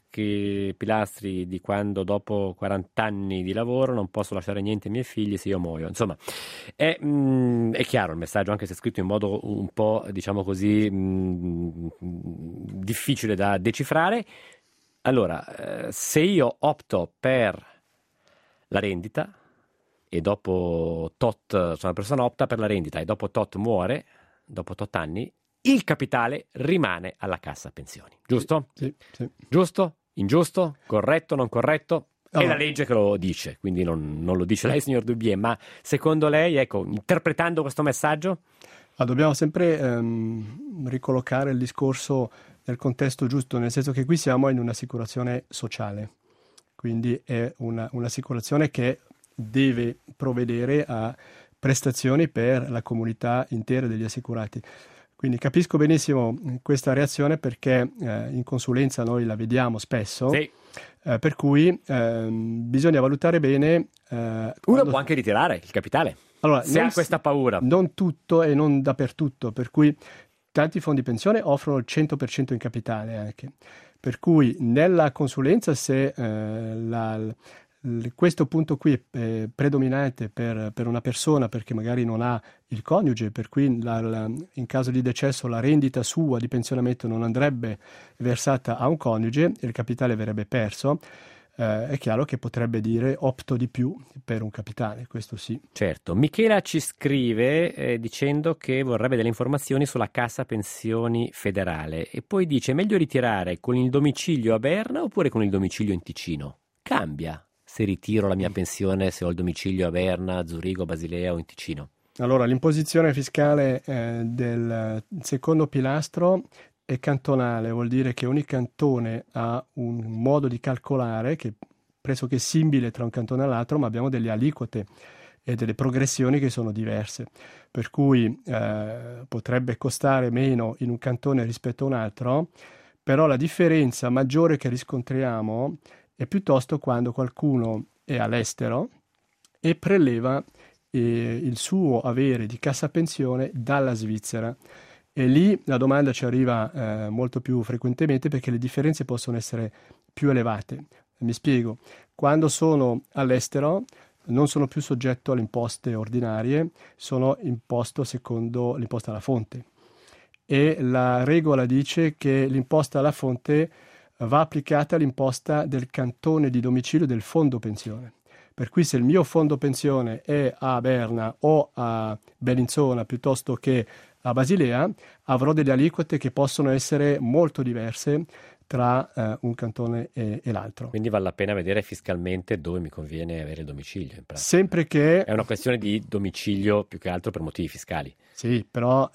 di quando dopo 40 anni di lavoro non posso lasciare niente ai miei figli se io muoio. Insomma, è chiaro il messaggio, anche se è scritto in modo un po', diciamo così, difficile da decifrare. Allora, se io opto per la rendita e dopo tot, una persona opta per la rendita e dopo tot muore, dopo tot anni, il capitale rimane alla cassa pensioni, giusto?
Sì.
Giusto? Ingiusto? Corretto? Non corretto? È
Allora,
la legge che lo dice, quindi non lo dice lei, signor Dubier, ma secondo lei, ecco, interpretando questo messaggio?
dobbiamo sempre ricollocare il discorso nel contesto giusto, nel senso che qui siamo in un'assicurazione sociale, quindi è un'assicurazione che deve provvedere a prestazioni per la comunità intera degli assicurati. Quindi capisco benissimo questa reazione perché in consulenza noi la vediamo spesso,
Sì.
per cui bisogna valutare bene.
Uno può anche ritirare il capitale,
Allora,
se ha questa paura.
Non tutto e non dappertutto, per cui tanti fondi pensione offrono il 100% in capitale anche. Per cui nella consulenza, se questo punto qui è predominante per una persona perché magari non ha il coniuge, per cui in caso di decesso la rendita sua di pensionamento non andrebbe versata a un coniuge e il capitale verrebbe perso, è chiaro che potrebbe dire opto di più per un capitale, questo sì.
Certo. Michela ci scrive dicendo che vorrebbe delle informazioni sulla Cassa Pensioni Federale e poi dice: meglio ritirare con il domicilio a Berna oppure con il domicilio in Ticino? Cambia se ritiro la mia pensione se ho il domicilio a Berna, Zurigo, Basilea o in Ticino?
Allora, l'imposizione fiscale del secondo pilastro è cantonale, vuol dire che ogni cantone ha un modo di calcolare che è pressoché simile tra un cantone e l'altro, ma abbiamo delle aliquote e delle progressioni che sono diverse, per cui potrebbe costare meno in un cantone rispetto a un altro, però la differenza maggiore che riscontriamo è piuttosto quando qualcuno è all'estero e preleva il suo avere di cassa pensione dalla Svizzera. E lì la domanda ci arriva molto più frequentemente perché le differenze possono essere più elevate. Mi spiego, quando sono all'estero non sono più soggetto alle imposte ordinarie, sono imposto secondo l'imposta alla fonte. E la regola dice che l'imposta alla fonte va applicata all'imposta del cantone di domicilio del fondo pensione. Per cui se il mio fondo pensione è a Berna o a Bellinzona piuttosto che a Basilea, avrò delle aliquote che possono essere molto diverse tra un cantone e l'altro.
Quindi vale la pena vedere fiscalmente dove mi conviene avere il domicilio. In pratica.
Sempre che...
È una questione di domicilio più che altro per motivi fiscali.
Sì, però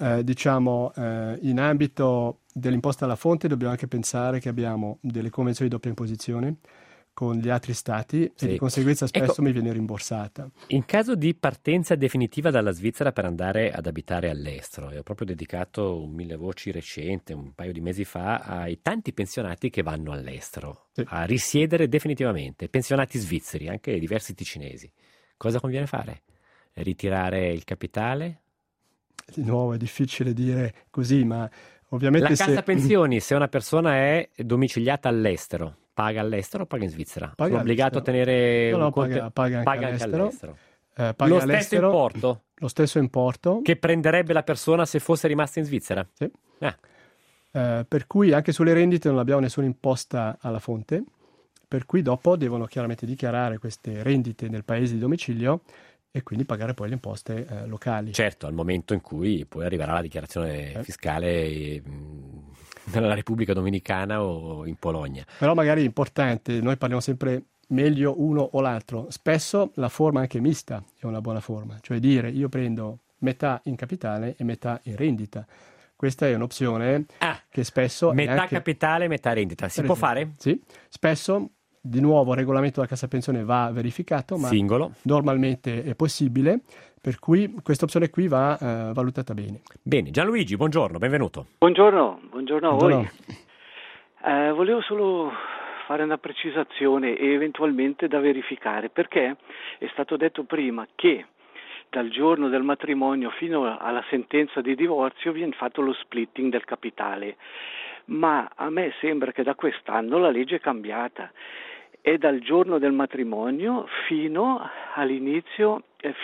in ambito dell'imposta alla fonte dobbiamo anche pensare che abbiamo delle convenzioni di doppia imposizione con gli altri stati
Sì.
e di conseguenza spesso
Ecco,
mi viene rimborsata.
in caso di partenza definitiva dalla Svizzera per andare ad abitare all'estero, e ho proprio dedicato un 1000 voci recente, un paio di mesi fa, ai tanti pensionati che vanno all'estero
Sì.
a risiedere definitivamente, pensionati svizzeri, anche diversi ticinesi. Cosa conviene fare? Ritirare il capitale?
Di nuovo è difficile dire così, ma ovviamente
La cassa pensioni, se una persona è domiciliata all'estero, paga all'estero o paga in Svizzera?
Paga
Sono obbligato a tenere
No,
un conto?
paga anche
Paga anche
all'estero.
Lo
Paga
stesso
all'estero,
importo
lo stesso importo.
che prenderebbe la persona se fosse rimasta in Svizzera?
Sì.
Ah,
Per cui anche sulle rendite non abbiamo nessuna imposta alla fonte, per cui dopo devono chiaramente dichiarare queste rendite nel paese di domicilio e quindi pagare poi le imposte locali.
certo, al momento in cui poi arriverà la dichiarazione fiscale nella Repubblica Dominicana o in Polonia.
Però magari è importante, noi parliamo sempre meglio uno o l'altro, spesso la forma anche mista è una buona forma, cioè dire io prendo metà in capitale e metà in rendita. Questa è un'opzione che spesso è
Metà
anche...
capitale, metà rendita. Si
Per
può
esempio,
fare?
Sì, spesso di nuovo il regolamento della cassa pensione va verificato, ma
Singolo.
normalmente è possibile, per cui questa opzione qui va valutata bene.
Bene, Gianluigi, buongiorno, benvenuto.
Buongiorno a voi.
Buongiorno.
Volevo solo fare una precisazione e eventualmente da verificare, perché è stato detto prima che dal giorno del matrimonio fino alla sentenza di divorzio viene fatto lo splitting del capitale, ma a me sembra che da quest'anno la legge è cambiata. È dal giorno del matrimonio fino all'inizio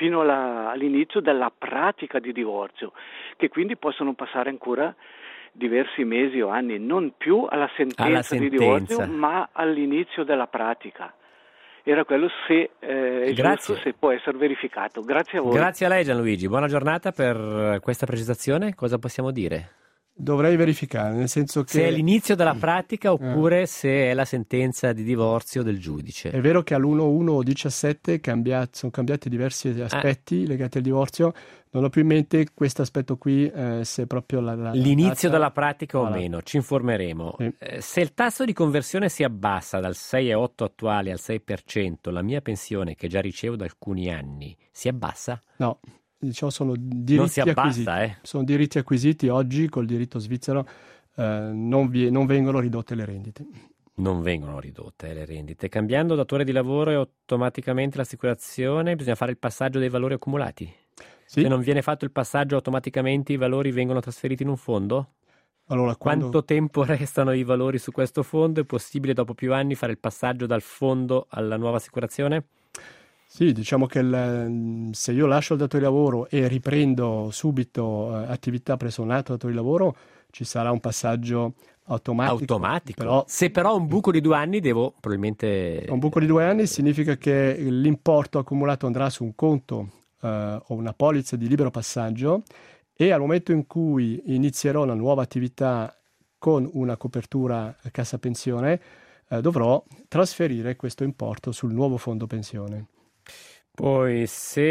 della pratica di divorzio, che quindi possono passare ancora diversi mesi o anni, non più alla sentenza di divorzio, ma all'inizio della pratica. Era quello, se è giusto, se può essere verificato. Grazie a voi.
Grazie a lei Gianluigi, buona giornata per questa precisazione. Cosa possiamo dire?
Dovrei verificare, nel senso che...
Se è l'inizio della pratica oppure se è la sentenza di divorzio del giudice.
È vero che all'1.1.17 sono cambiati diversi aspetti legati al divorzio, non ho più in mente questo aspetto qui, se è proprio
l'inizio
data...
della pratica o
Voilà.
meno, ci informeremo.
Sì.
Se il tasso di conversione si abbassa dal 6,8 attuale al 6%, la mia pensione che già ricevo da alcuni anni si abbassa?
No, diciamo sono
Non
diritti
si abbassa,
acquisiti. Sono diritti acquisiti oggi col diritto svizzero, non vengono ridotte le rendite.
Non vengono ridotte le rendite. Cambiando datore di lavoro e automaticamente l'assicurazione, bisogna fare il passaggio dei valori accumulati.
Sì.
Se non viene fatto il passaggio, automaticamente i valori vengono trasferiti in un fondo?
Allora,
Quanto tempo restano i valori su questo fondo? È possibile dopo più anni fare il passaggio dal fondo alla nuova assicurazione?
Sì, diciamo che se io lascio il datore di lavoro e riprendo subito attività presso un altro datore di lavoro, ci sarà un passaggio automatico. Però,
se però ho un buco di 2 anni, devo probabilmente...
Un buco di 2 anni significa che l'importo accumulato andrà su un conto o una polizza di libero passaggio, e al momento in cui inizierò una nuova attività con una copertura cassa pensione, dovrò trasferire questo importo sul nuovo fondo pensione.
Poi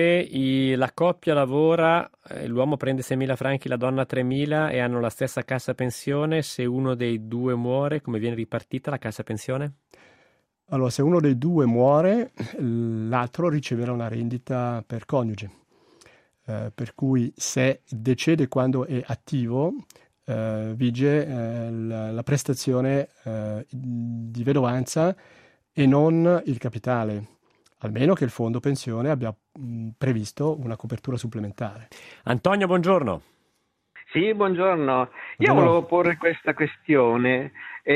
se la coppia lavora, l'uomo prende 6.000 franchi, la donna 3.000 e hanno la stessa cassa pensione, se uno dei due muore, come viene ripartita la cassa pensione?
Allora, se uno dei due muore, l'altro riceverà una rendita per coniuge, per cui se decede quando è attivo, vige la prestazione di vedovanza e non il capitale, almeno che il fondo pensione abbia previsto una copertura supplementare.
Antonio, buongiorno.
Sì, buongiorno. Io volevo porre questa questione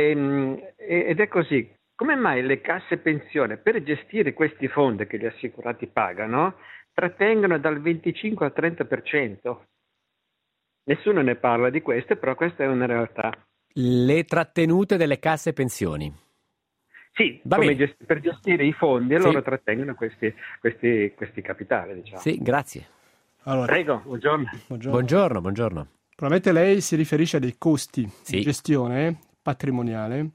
ed è così. Come mai le casse pensione, per gestire questi fondi che gli assicurati pagano, trattengono dal 25 al 30%? Nessuno ne parla di questo, però questa è una realtà.
Le trattenute delle casse pensioni.
Sì, per gestire i fondi, loro trattengono questi capitali, diciamo.
Sì, grazie.
Allora,
prego, buongiorno.
Buongiorno.
Probabilmente lei si riferisce a dei costi
sì.
di gestione patrimoniale,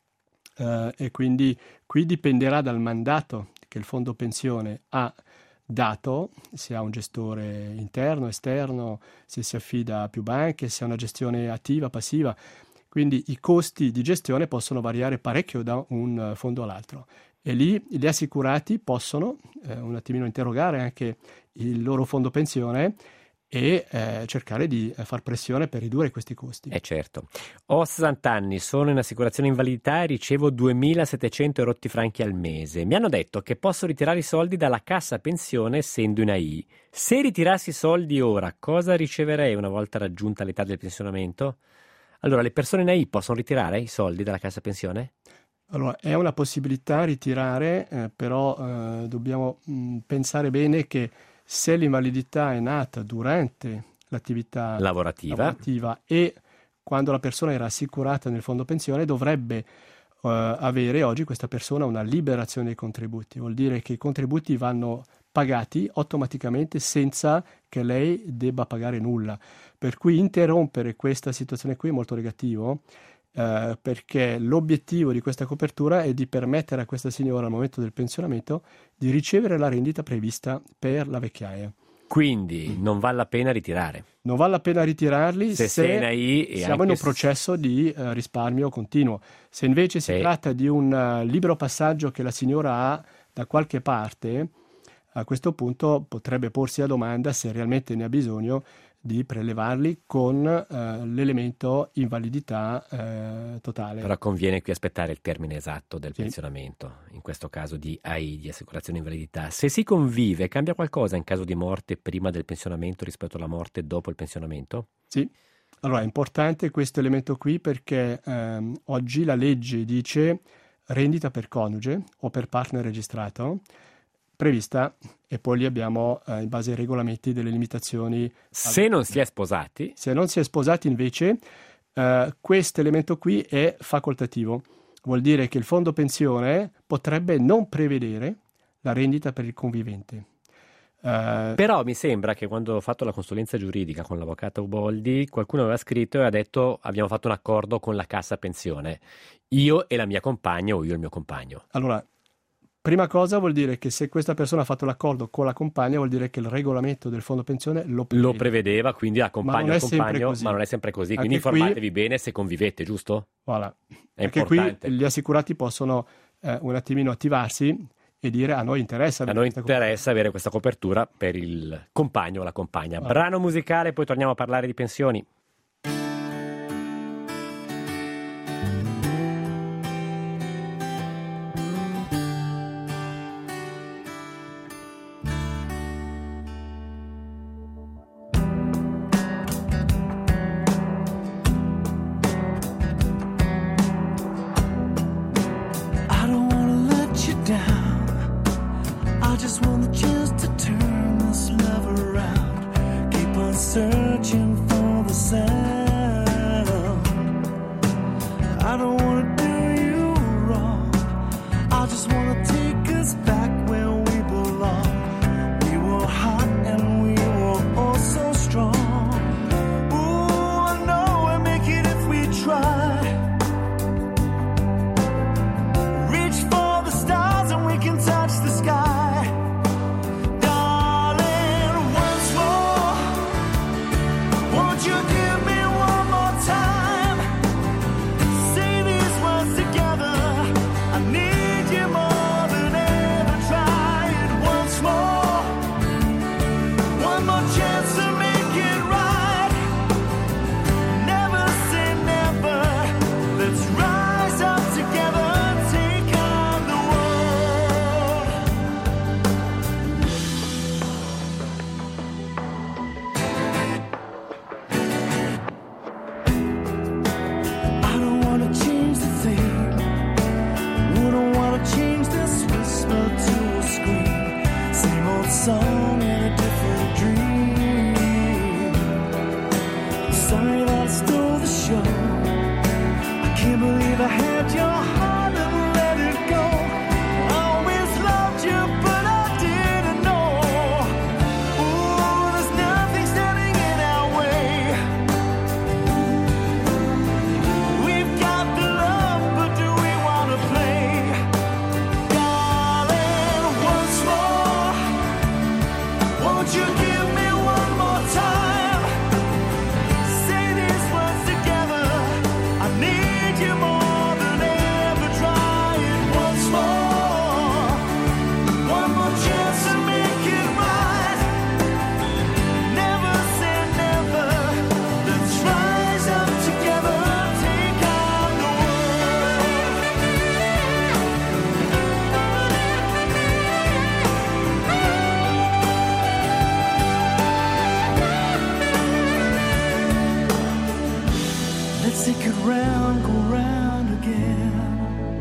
e quindi qui dipenderà dal mandato che il fondo pensione ha dato, se ha un gestore interno, esterno, se si affida a più banche, se ha una gestione attiva, passiva. Quindi i costi di gestione possono variare parecchio da un fondo all'altro, e lì gli assicurati possono un attimino interrogare anche il loro fondo pensione e cercare di far pressione per ridurre questi costi.
Certo. Ho 60 anni, sono in assicurazione invalidità e ricevo 2.700 erotti franchi al mese. Mi hanno detto che posso ritirare i soldi dalla cassa pensione essendo in AI. Se ritirassi i soldi ora, cosa riceverei una volta raggiunta l'età del pensionamento? Allora, le persone in AI possono ritirare i soldi dalla cassa pensione?
Allora, è una possibilità ritirare, però dobbiamo pensare bene che se l'invalidità è nata durante l'attività lavorativa e quando la persona era assicurata nel fondo pensione, dovrebbe avere oggi questa persona una liberazione dei contributi. Vuol dire che i contributi vanno pagati automaticamente senza che lei debba pagare nulla. Per cui interrompere questa situazione qui è molto negativo, perché l'obiettivo di questa copertura è di permettere a questa signora al momento del pensionamento di ricevere la rendita prevista per la vecchiaia.
Quindi non vale la pena ritirare.
Non vale la pena ritirarli se
siamo
in un processo di risparmio continuo. Se invece si tratta di un libero passaggio che la signora ha da qualche parte, a questo punto potrebbe porsi la domanda se realmente ne ha bisogno di prelevarli con l'elemento invalidità totale.
Però conviene qui aspettare il termine esatto del pensionamento, in questo caso di AI, di assicurazione invalidità. Se si convive, cambia qualcosa in caso di morte prima del pensionamento rispetto alla morte dopo il pensionamento?
Sì, allora è importante questo elemento qui perché oggi la legge dice rendita per coniuge o per partner registrato, prevista, e poi lì abbiamo in base ai regolamenti delle limitazioni.
Se non si è sposati?
Se non si è sposati invece questo elemento qui è facoltativo, vuol dire che il fondo pensione potrebbe non prevedere la rendita per il convivente.
Però mi sembra che quando ho fatto la consulenza giuridica con l'avvocato Uboldi, qualcuno aveva scritto e ha detto: abbiamo fatto un accordo con la cassa pensione, io e la mia compagna o io e il mio compagno.
Allora, prima cosa vuol dire che se questa persona ha fatto l'accordo con la compagna, vuol dire che il regolamento del fondo pensione lo
prevedeva, quindi la compagna o compagno, ma non è sempre così. Quindi informatevi bene se convivete, giusto?
Voilà.
È
Anche
importante.
qui gli assicurati possono un attimino attivarsi e dire: a noi interessa
avere questa copertura per il compagno o la compagna.
Voilà.
Brano musicale, poi torniamo a parlare di pensioni.
Searching for the sound. I don't want to do you wrong. I just want to take us back where we belong. We were hot and we were all so strong. Ooh, I know we'll make it if we try. Reach for the stars and we can touch the sky. Song in a different dream. Sorry that I stole the show. I can't believe I had your heart and let it go. I always loved you, but I didn't know. Ooh, there's nothing standing in our way. We've got the love, but do we want to play? Darling, once more, won't you give me one more time? Say these words together. I need you more than ever. Try it once more. One more chance to make it right. Never say never. Let's rise up together. Take on the Let's take it round, go round again.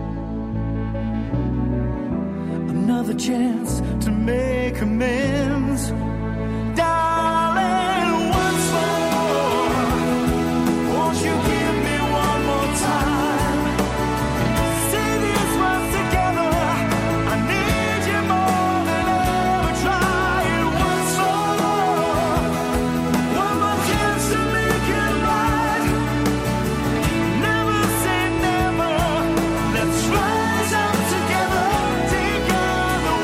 Another chance to make amends. Darling, once more, won't you give me one more time? Say these words together. I need you more than ever. Try it once more. One more chance to make it right. Never say never. Let's rise up together. Take on the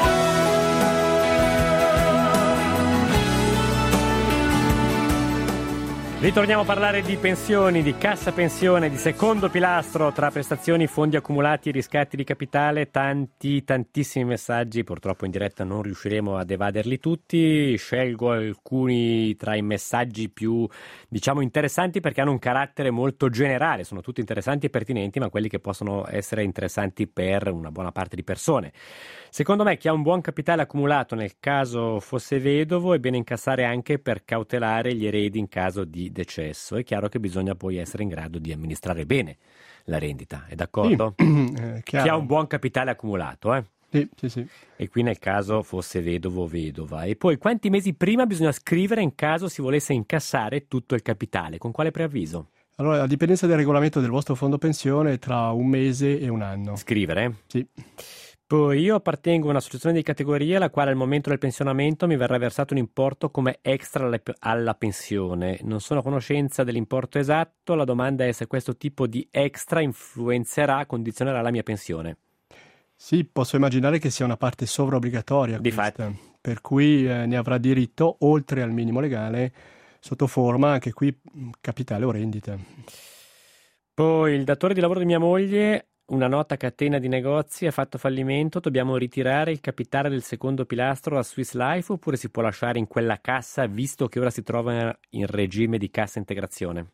Ritorniamo a parlare di pensioni, di cassa pensione, di secondo pilastro tra prestazioni, fondi accumulati e riscatti di capitale. Tantissimi messaggi, purtroppo in diretta non riusciremo ad evaderli tutti. Scelgo alcuni tra i messaggi più, interessanti perché hanno un carattere molto generale. Sono tutti interessanti e pertinenti, ma quelli che possono essere interessanti per una buona parte di persone. Secondo me chi ha un buon capitale accumulato nel caso fosse vedovo è bene incassare anche per cautelare gli eredi in caso di decesso. È chiaro che bisogna poi essere in grado di amministrare bene la rendita, è d'accordo? Chi ha un buon capitale accumulato,
Sì.
E qui nel caso fosse vedovo o vedova. E poi quanti mesi prima bisogna scrivere in caso si volesse incassare tutto il capitale? Con quale preavviso?
Allora, a dipendenza del regolamento del vostro fondo pensione, tra un mese e un anno.
Scrivere?
Sì.
Poi io appartengo a un'associazione di categoria alla quale al momento del pensionamento mi verrà versato un importo come extra alla pensione. Non sono a conoscenza dell'importo esatto, la domanda è se questo tipo di extra condizionerà la mia pensione.
Sì, posso immaginare che sia una parte sovraobbligatoria
Difatti.
questa, per cui ne avrà diritto, oltre al minimo legale, sotto forma anche qui capitale o rendita.
Poi il datore di lavoro di mia moglie, una nota catena di negozi, ha fatto fallimento, dobbiamo ritirare il capitale del secondo pilastro a Swiss Life oppure si può lasciare in quella cassa visto che ora si trova in regime di cassa integrazione?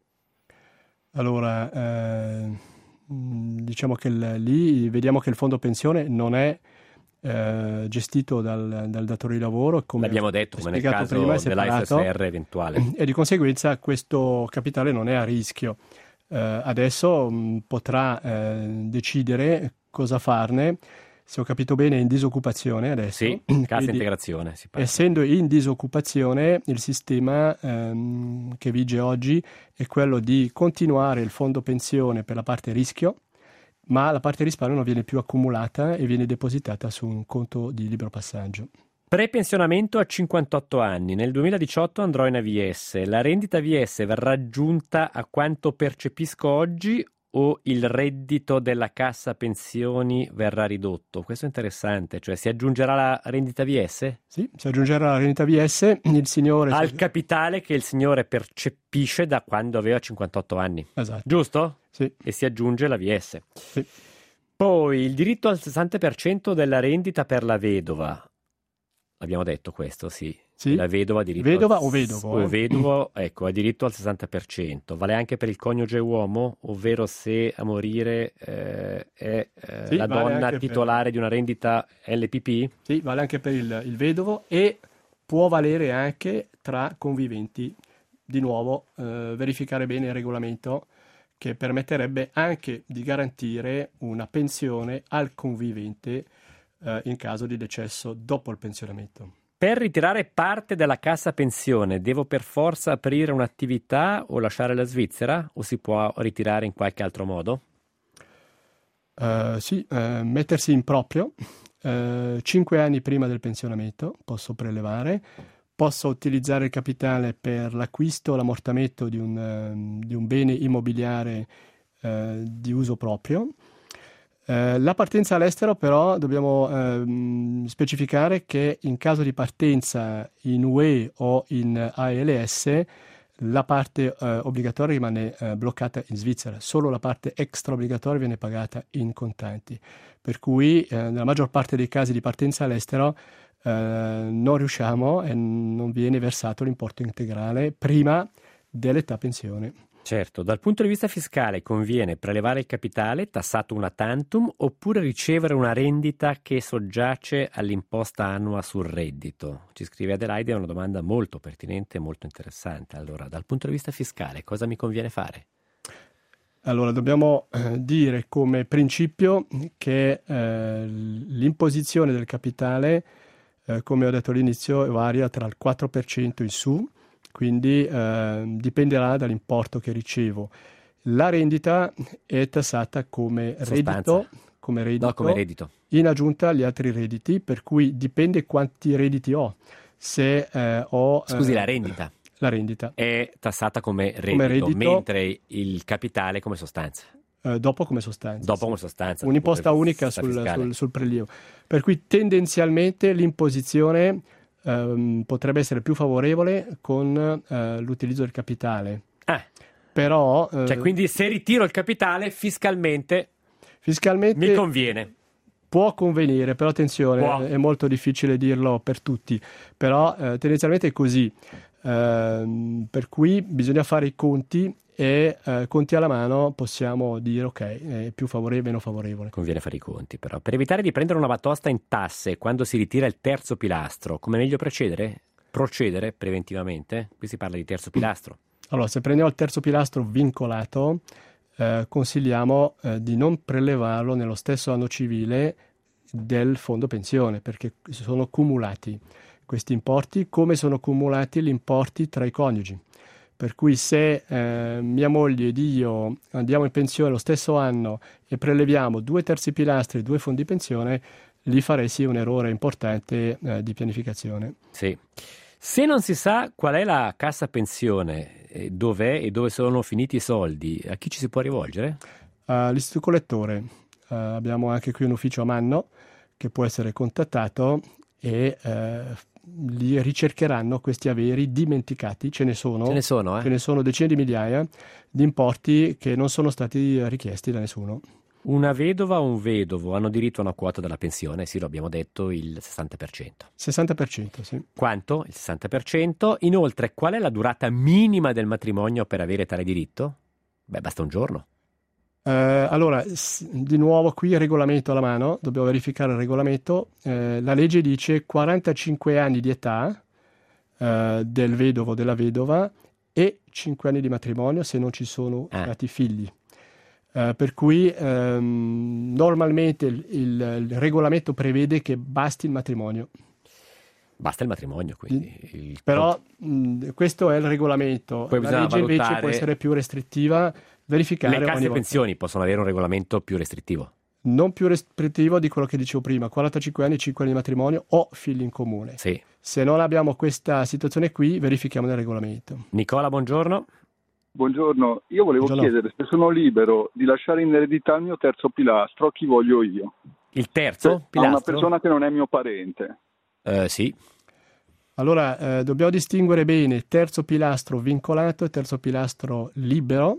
Allora, diciamo che lì vediamo che il fondo pensione non è gestito dal datore di lavoro, come
l'abbiamo detto, come nel
spiegato
caso
prima, è separato,
dell'AFSR eventuale.
e di conseguenza questo capitale non è a rischio. Adesso potrà decidere cosa farne. Se ho capito bene, è in disoccupazione adesso.
Sì, cassa
Quindi,
integrazione. Si parla.
essendo in disoccupazione, il sistema che vige oggi è quello di continuare il fondo pensione per la parte rischio, ma la parte risparmio non viene più accumulata e viene depositata su un conto di libero passaggio.
Prepensionamento a 58 anni. Nel 2018 andrò in AVS. La rendita AVS verrà aggiunta a quanto percepisco oggi o il reddito della cassa pensioni verrà ridotto? Questo è interessante, cioè si aggiungerà la rendita AVS?
Sì, si aggiungerà la rendita AVS, il signore...
Al capitale che il signore percepisce da quando aveva 58 anni.
Esatto.
Giusto?
Sì.
E si aggiunge l'AVS.
Sì.
Poi il diritto al 60% della rendita per la vedova. Abbiamo detto questo, sì.
Sì.
La vedova ha diritto
Vedova o vedovo?
O vedovo, ecco, ha diritto al 60%. Vale anche per il coniuge uomo, ovvero se a morire è
Sì,
la
vale
donna
anche
titolare di una rendita LPP?
Sì, vale anche per il vedovo e può valere anche tra conviventi. Di nuovo, verificare bene il regolamento che permetterebbe anche di garantire una pensione al convivente in caso di decesso dopo il pensionamento.
Per ritirare parte della cassa pensione devo per forza aprire un'attività o lasciare la Svizzera o si può ritirare in qualche altro modo?
Sì, mettersi in proprio. 5 anni prima del pensionamento posso prelevare, posso utilizzare il capitale per l'acquisto o l'ammortamento di un bene immobiliare di uso proprio. La partenza all'estero però dobbiamo specificare che in caso di partenza in UE o in ALS la parte obbligatoria rimane bloccata in Svizzera, solo la parte extra obbligatoria viene pagata in contanti, per cui nella maggior parte dei casi di partenza all'estero non riusciamo e non viene versato l'importo integrale prima dell'età pensione.
Certo, dal punto di vista fiscale conviene prelevare il capitale tassato una tantum oppure ricevere una rendita che soggiace all'imposta annua sul reddito? Ci scrive Adelaide, è una domanda molto pertinente e molto interessante. Allora, dal punto di vista fiscale, cosa mi conviene fare?
Allora, dobbiamo dire come principio che l'imposizione del capitale, come ho detto all'inizio, varia tra il 4% in su, quindi dipenderà dall'importo che ricevo. La rendita è tassata come reddito,
No, come reddito,
in aggiunta agli altri redditi, per cui dipende quanti redditi ho. Se ho...
Scusi, la rendita?
La rendita.
È tassata come reddito, mentre il capitale come sostanza.
Dopo come sostanza.
Dopo come sostanza.
Un'imposta unica sul prelievo. Per cui tendenzialmente l'imposizione potrebbe essere più favorevole con l'utilizzo del capitale. Però,
cioè, quindi se ritiro il capitale fiscalmente mi conviene.
Può convenire, però attenzione, è molto difficile dirlo per tutti, però tendenzialmente è così, per cui bisogna fare i conti e conti alla mano possiamo dire ok, è più favorevole, meno favorevole.
Conviene fare i conti però. Per evitare di prendere una batosta in tasse quando si ritira il terzo pilastro, come meglio procedere? Procedere preventivamente? Qui si parla di terzo pilastro.
Allora, se prendiamo il terzo pilastro vincolato, consigliamo di non prelevarlo nello stesso anno civile del fondo pensione, perché sono cumulati questi importi, come sono cumulati gli importi tra i coniugi. Per cui se mia moglie ed io andiamo in pensione lo stesso anno e preleviamo 2/3 pilastri e 2 fondi pensione, lì farei sì un errore importante di pianificazione.
Sì. Se non si sa qual è la cassa pensione, dov'è e dove sono finiti i soldi, a chi ci si può rivolgere?
All'istituto collettore. Abbiamo anche qui un ufficio a Manno che può essere contattato e li ricercheranno questi averi dimenticati. Ce ne sono decine di migliaia di importi che non sono stati richiesti da nessuno.
Una vedova o un vedovo hanno diritto a una quota della pensione, sì, lo abbiamo detto, il 60%.
60%, sì.
Quanto? Il 60%. Inoltre, qual è la durata minima del matrimonio per avere tale diritto? Beh, basta un giorno.
Allora, di nuovo qui il regolamento alla mano, dobbiamo verificare il regolamento. La legge dice 45 anni di età del vedovo o della vedova e 5 anni di matrimonio se non ci sono stati figli. Per cui normalmente il regolamento prevede che basti il matrimonio.
Basta il matrimonio, quindi.
Però questo è il regolamento.
Poi
la legge invece può essere più restrittiva. Verificare.
Le casse pensioni possono avere un regolamento più restrittivo?
Non più restrittivo di quello che dicevo prima, 45 anni, 5 anni di matrimonio o figli in comune.
Sì.
Se non abbiamo questa situazione qui, verifichiamo nel regolamento.
Nicola, buongiorno.
Buongiorno, io volevo chiedere se sono libero di lasciare in eredità il mio terzo pilastro a chi voglio io.
Il terzo pilastro?
A una persona che non è mio parente.
Sì.
Allora, dobbiamo distinguere bene terzo pilastro vincolato e terzo pilastro libero,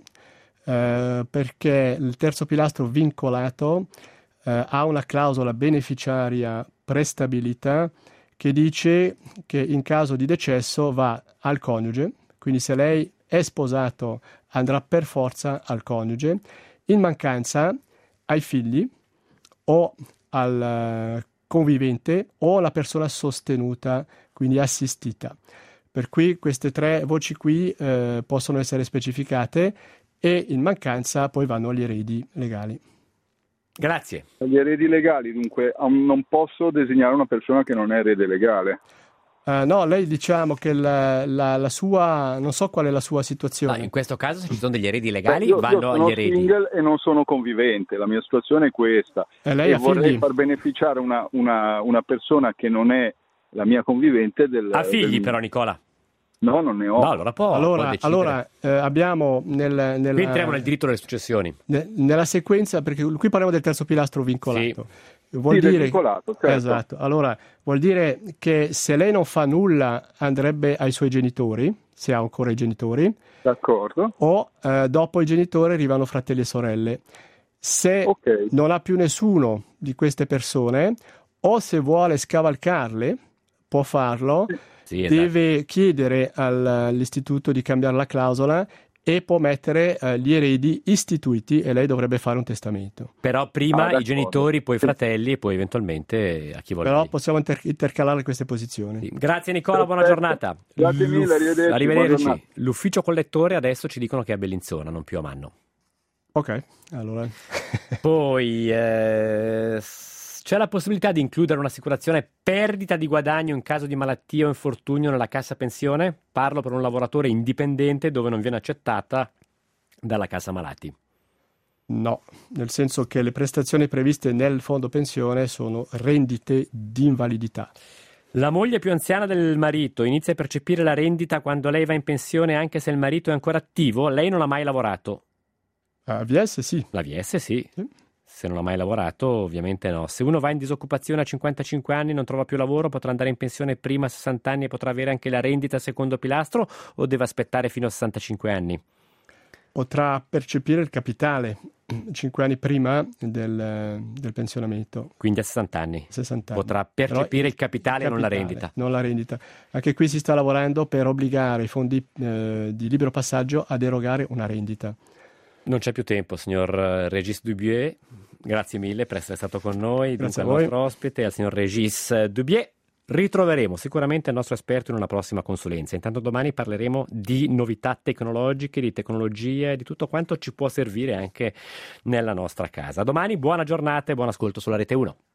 perché il terzo pilastro vincolato ha una clausola beneficiaria prestabilita che dice che in caso di decesso va al coniuge, quindi se lei è sposato andrà per forza al coniuge, in mancanza ai figli o al convivente o alla persona sostenuta, quindi assistita. Per cui queste 3 voci qui possono essere specificate e in mancanza poi vanno agli eredi legali.
Grazie.
Gli eredi legali, dunque, non posso designare una persona che non è erede legale.
No, lei diciamo che la sua, non so qual è la sua situazione.
No, in questo caso se ci sono degli eredi legali
io
vanno agli eredi.
Sono single e non sono convivente, la mia situazione è questa.
Lei ha
vorrei
figli?
far beneficiare una persona che non è la mia convivente
Ha figli però, Nicola?
No, non ne ho.
No, allora può
Allora abbiamo
qui entriamo nel diritto delle successioni.
Nella sequenza, perché qui parliamo del terzo pilastro vincolato.
Sì.
Vuol dire
vincolato, certo.
Esatto. Allora, vuol dire che se lei non fa nulla andrebbe ai suoi genitori, se ha ancora i genitori.
D'accordo.
O dopo i genitori arrivano fratelli e sorelle. Se non ha più nessuno di queste persone, o se vuole scavalcarle, può farlo.
Sì, esatto.
Deve chiedere all'istituto di cambiare la clausola e può mettere gli eredi istituiti e lei dovrebbe fare un testamento.
Però prima i genitori, poi i fratelli e poi eventualmente a chi vuole.
Però possiamo intercalare queste posizioni.
Sì. Grazie Nicola, buona giornata.
Grazie mille,
arrivederci. L'ufficio collettore adesso ci dicono che è a Bellinzona, non più a Manno.
Ok, allora.
Poi c'è la possibilità di includere un'assicurazione perdita di guadagno in caso di malattia o infortunio nella cassa pensione? Parlo per un lavoratore indipendente dove non viene accettata dalla cassa malati.
No, nel senso che le prestazioni previste nel fondo pensione sono rendite di invalidità.
La moglie più anziana del marito inizia a percepire la rendita quando lei va in pensione anche se il marito è ancora attivo? Lei non ha mai lavorato?
VS sì.
La VS sì. Se non ha mai lavorato, ovviamente no. Se uno va in disoccupazione a 55 anni, non trova più lavoro, potrà andare in pensione prima a 60 anni e potrà avere anche la rendita secondo pilastro o deve aspettare fino a 65 anni?
Potrà percepire il capitale 5 anni prima del pensionamento.
Quindi a 60 anni?
60 anni.
Potrà percepire il capitale e non la rendita?
Non la rendita. Anche qui si sta lavorando per obbligare i fondi di libero passaggio ad erogare una rendita.
Non c'è più tempo, signor Régis Dubié. Grazie mille per essere stato con noi.
Grazie
Dunque al nostro ospite, al signor Régis Dubié. Ritroveremo sicuramente il nostro esperto in una prossima consulenza. Intanto domani parleremo di novità tecnologiche, di tecnologie, di tutto quanto ci può servire anche nella nostra casa. Domani buona giornata e buon ascolto sulla Rete 1.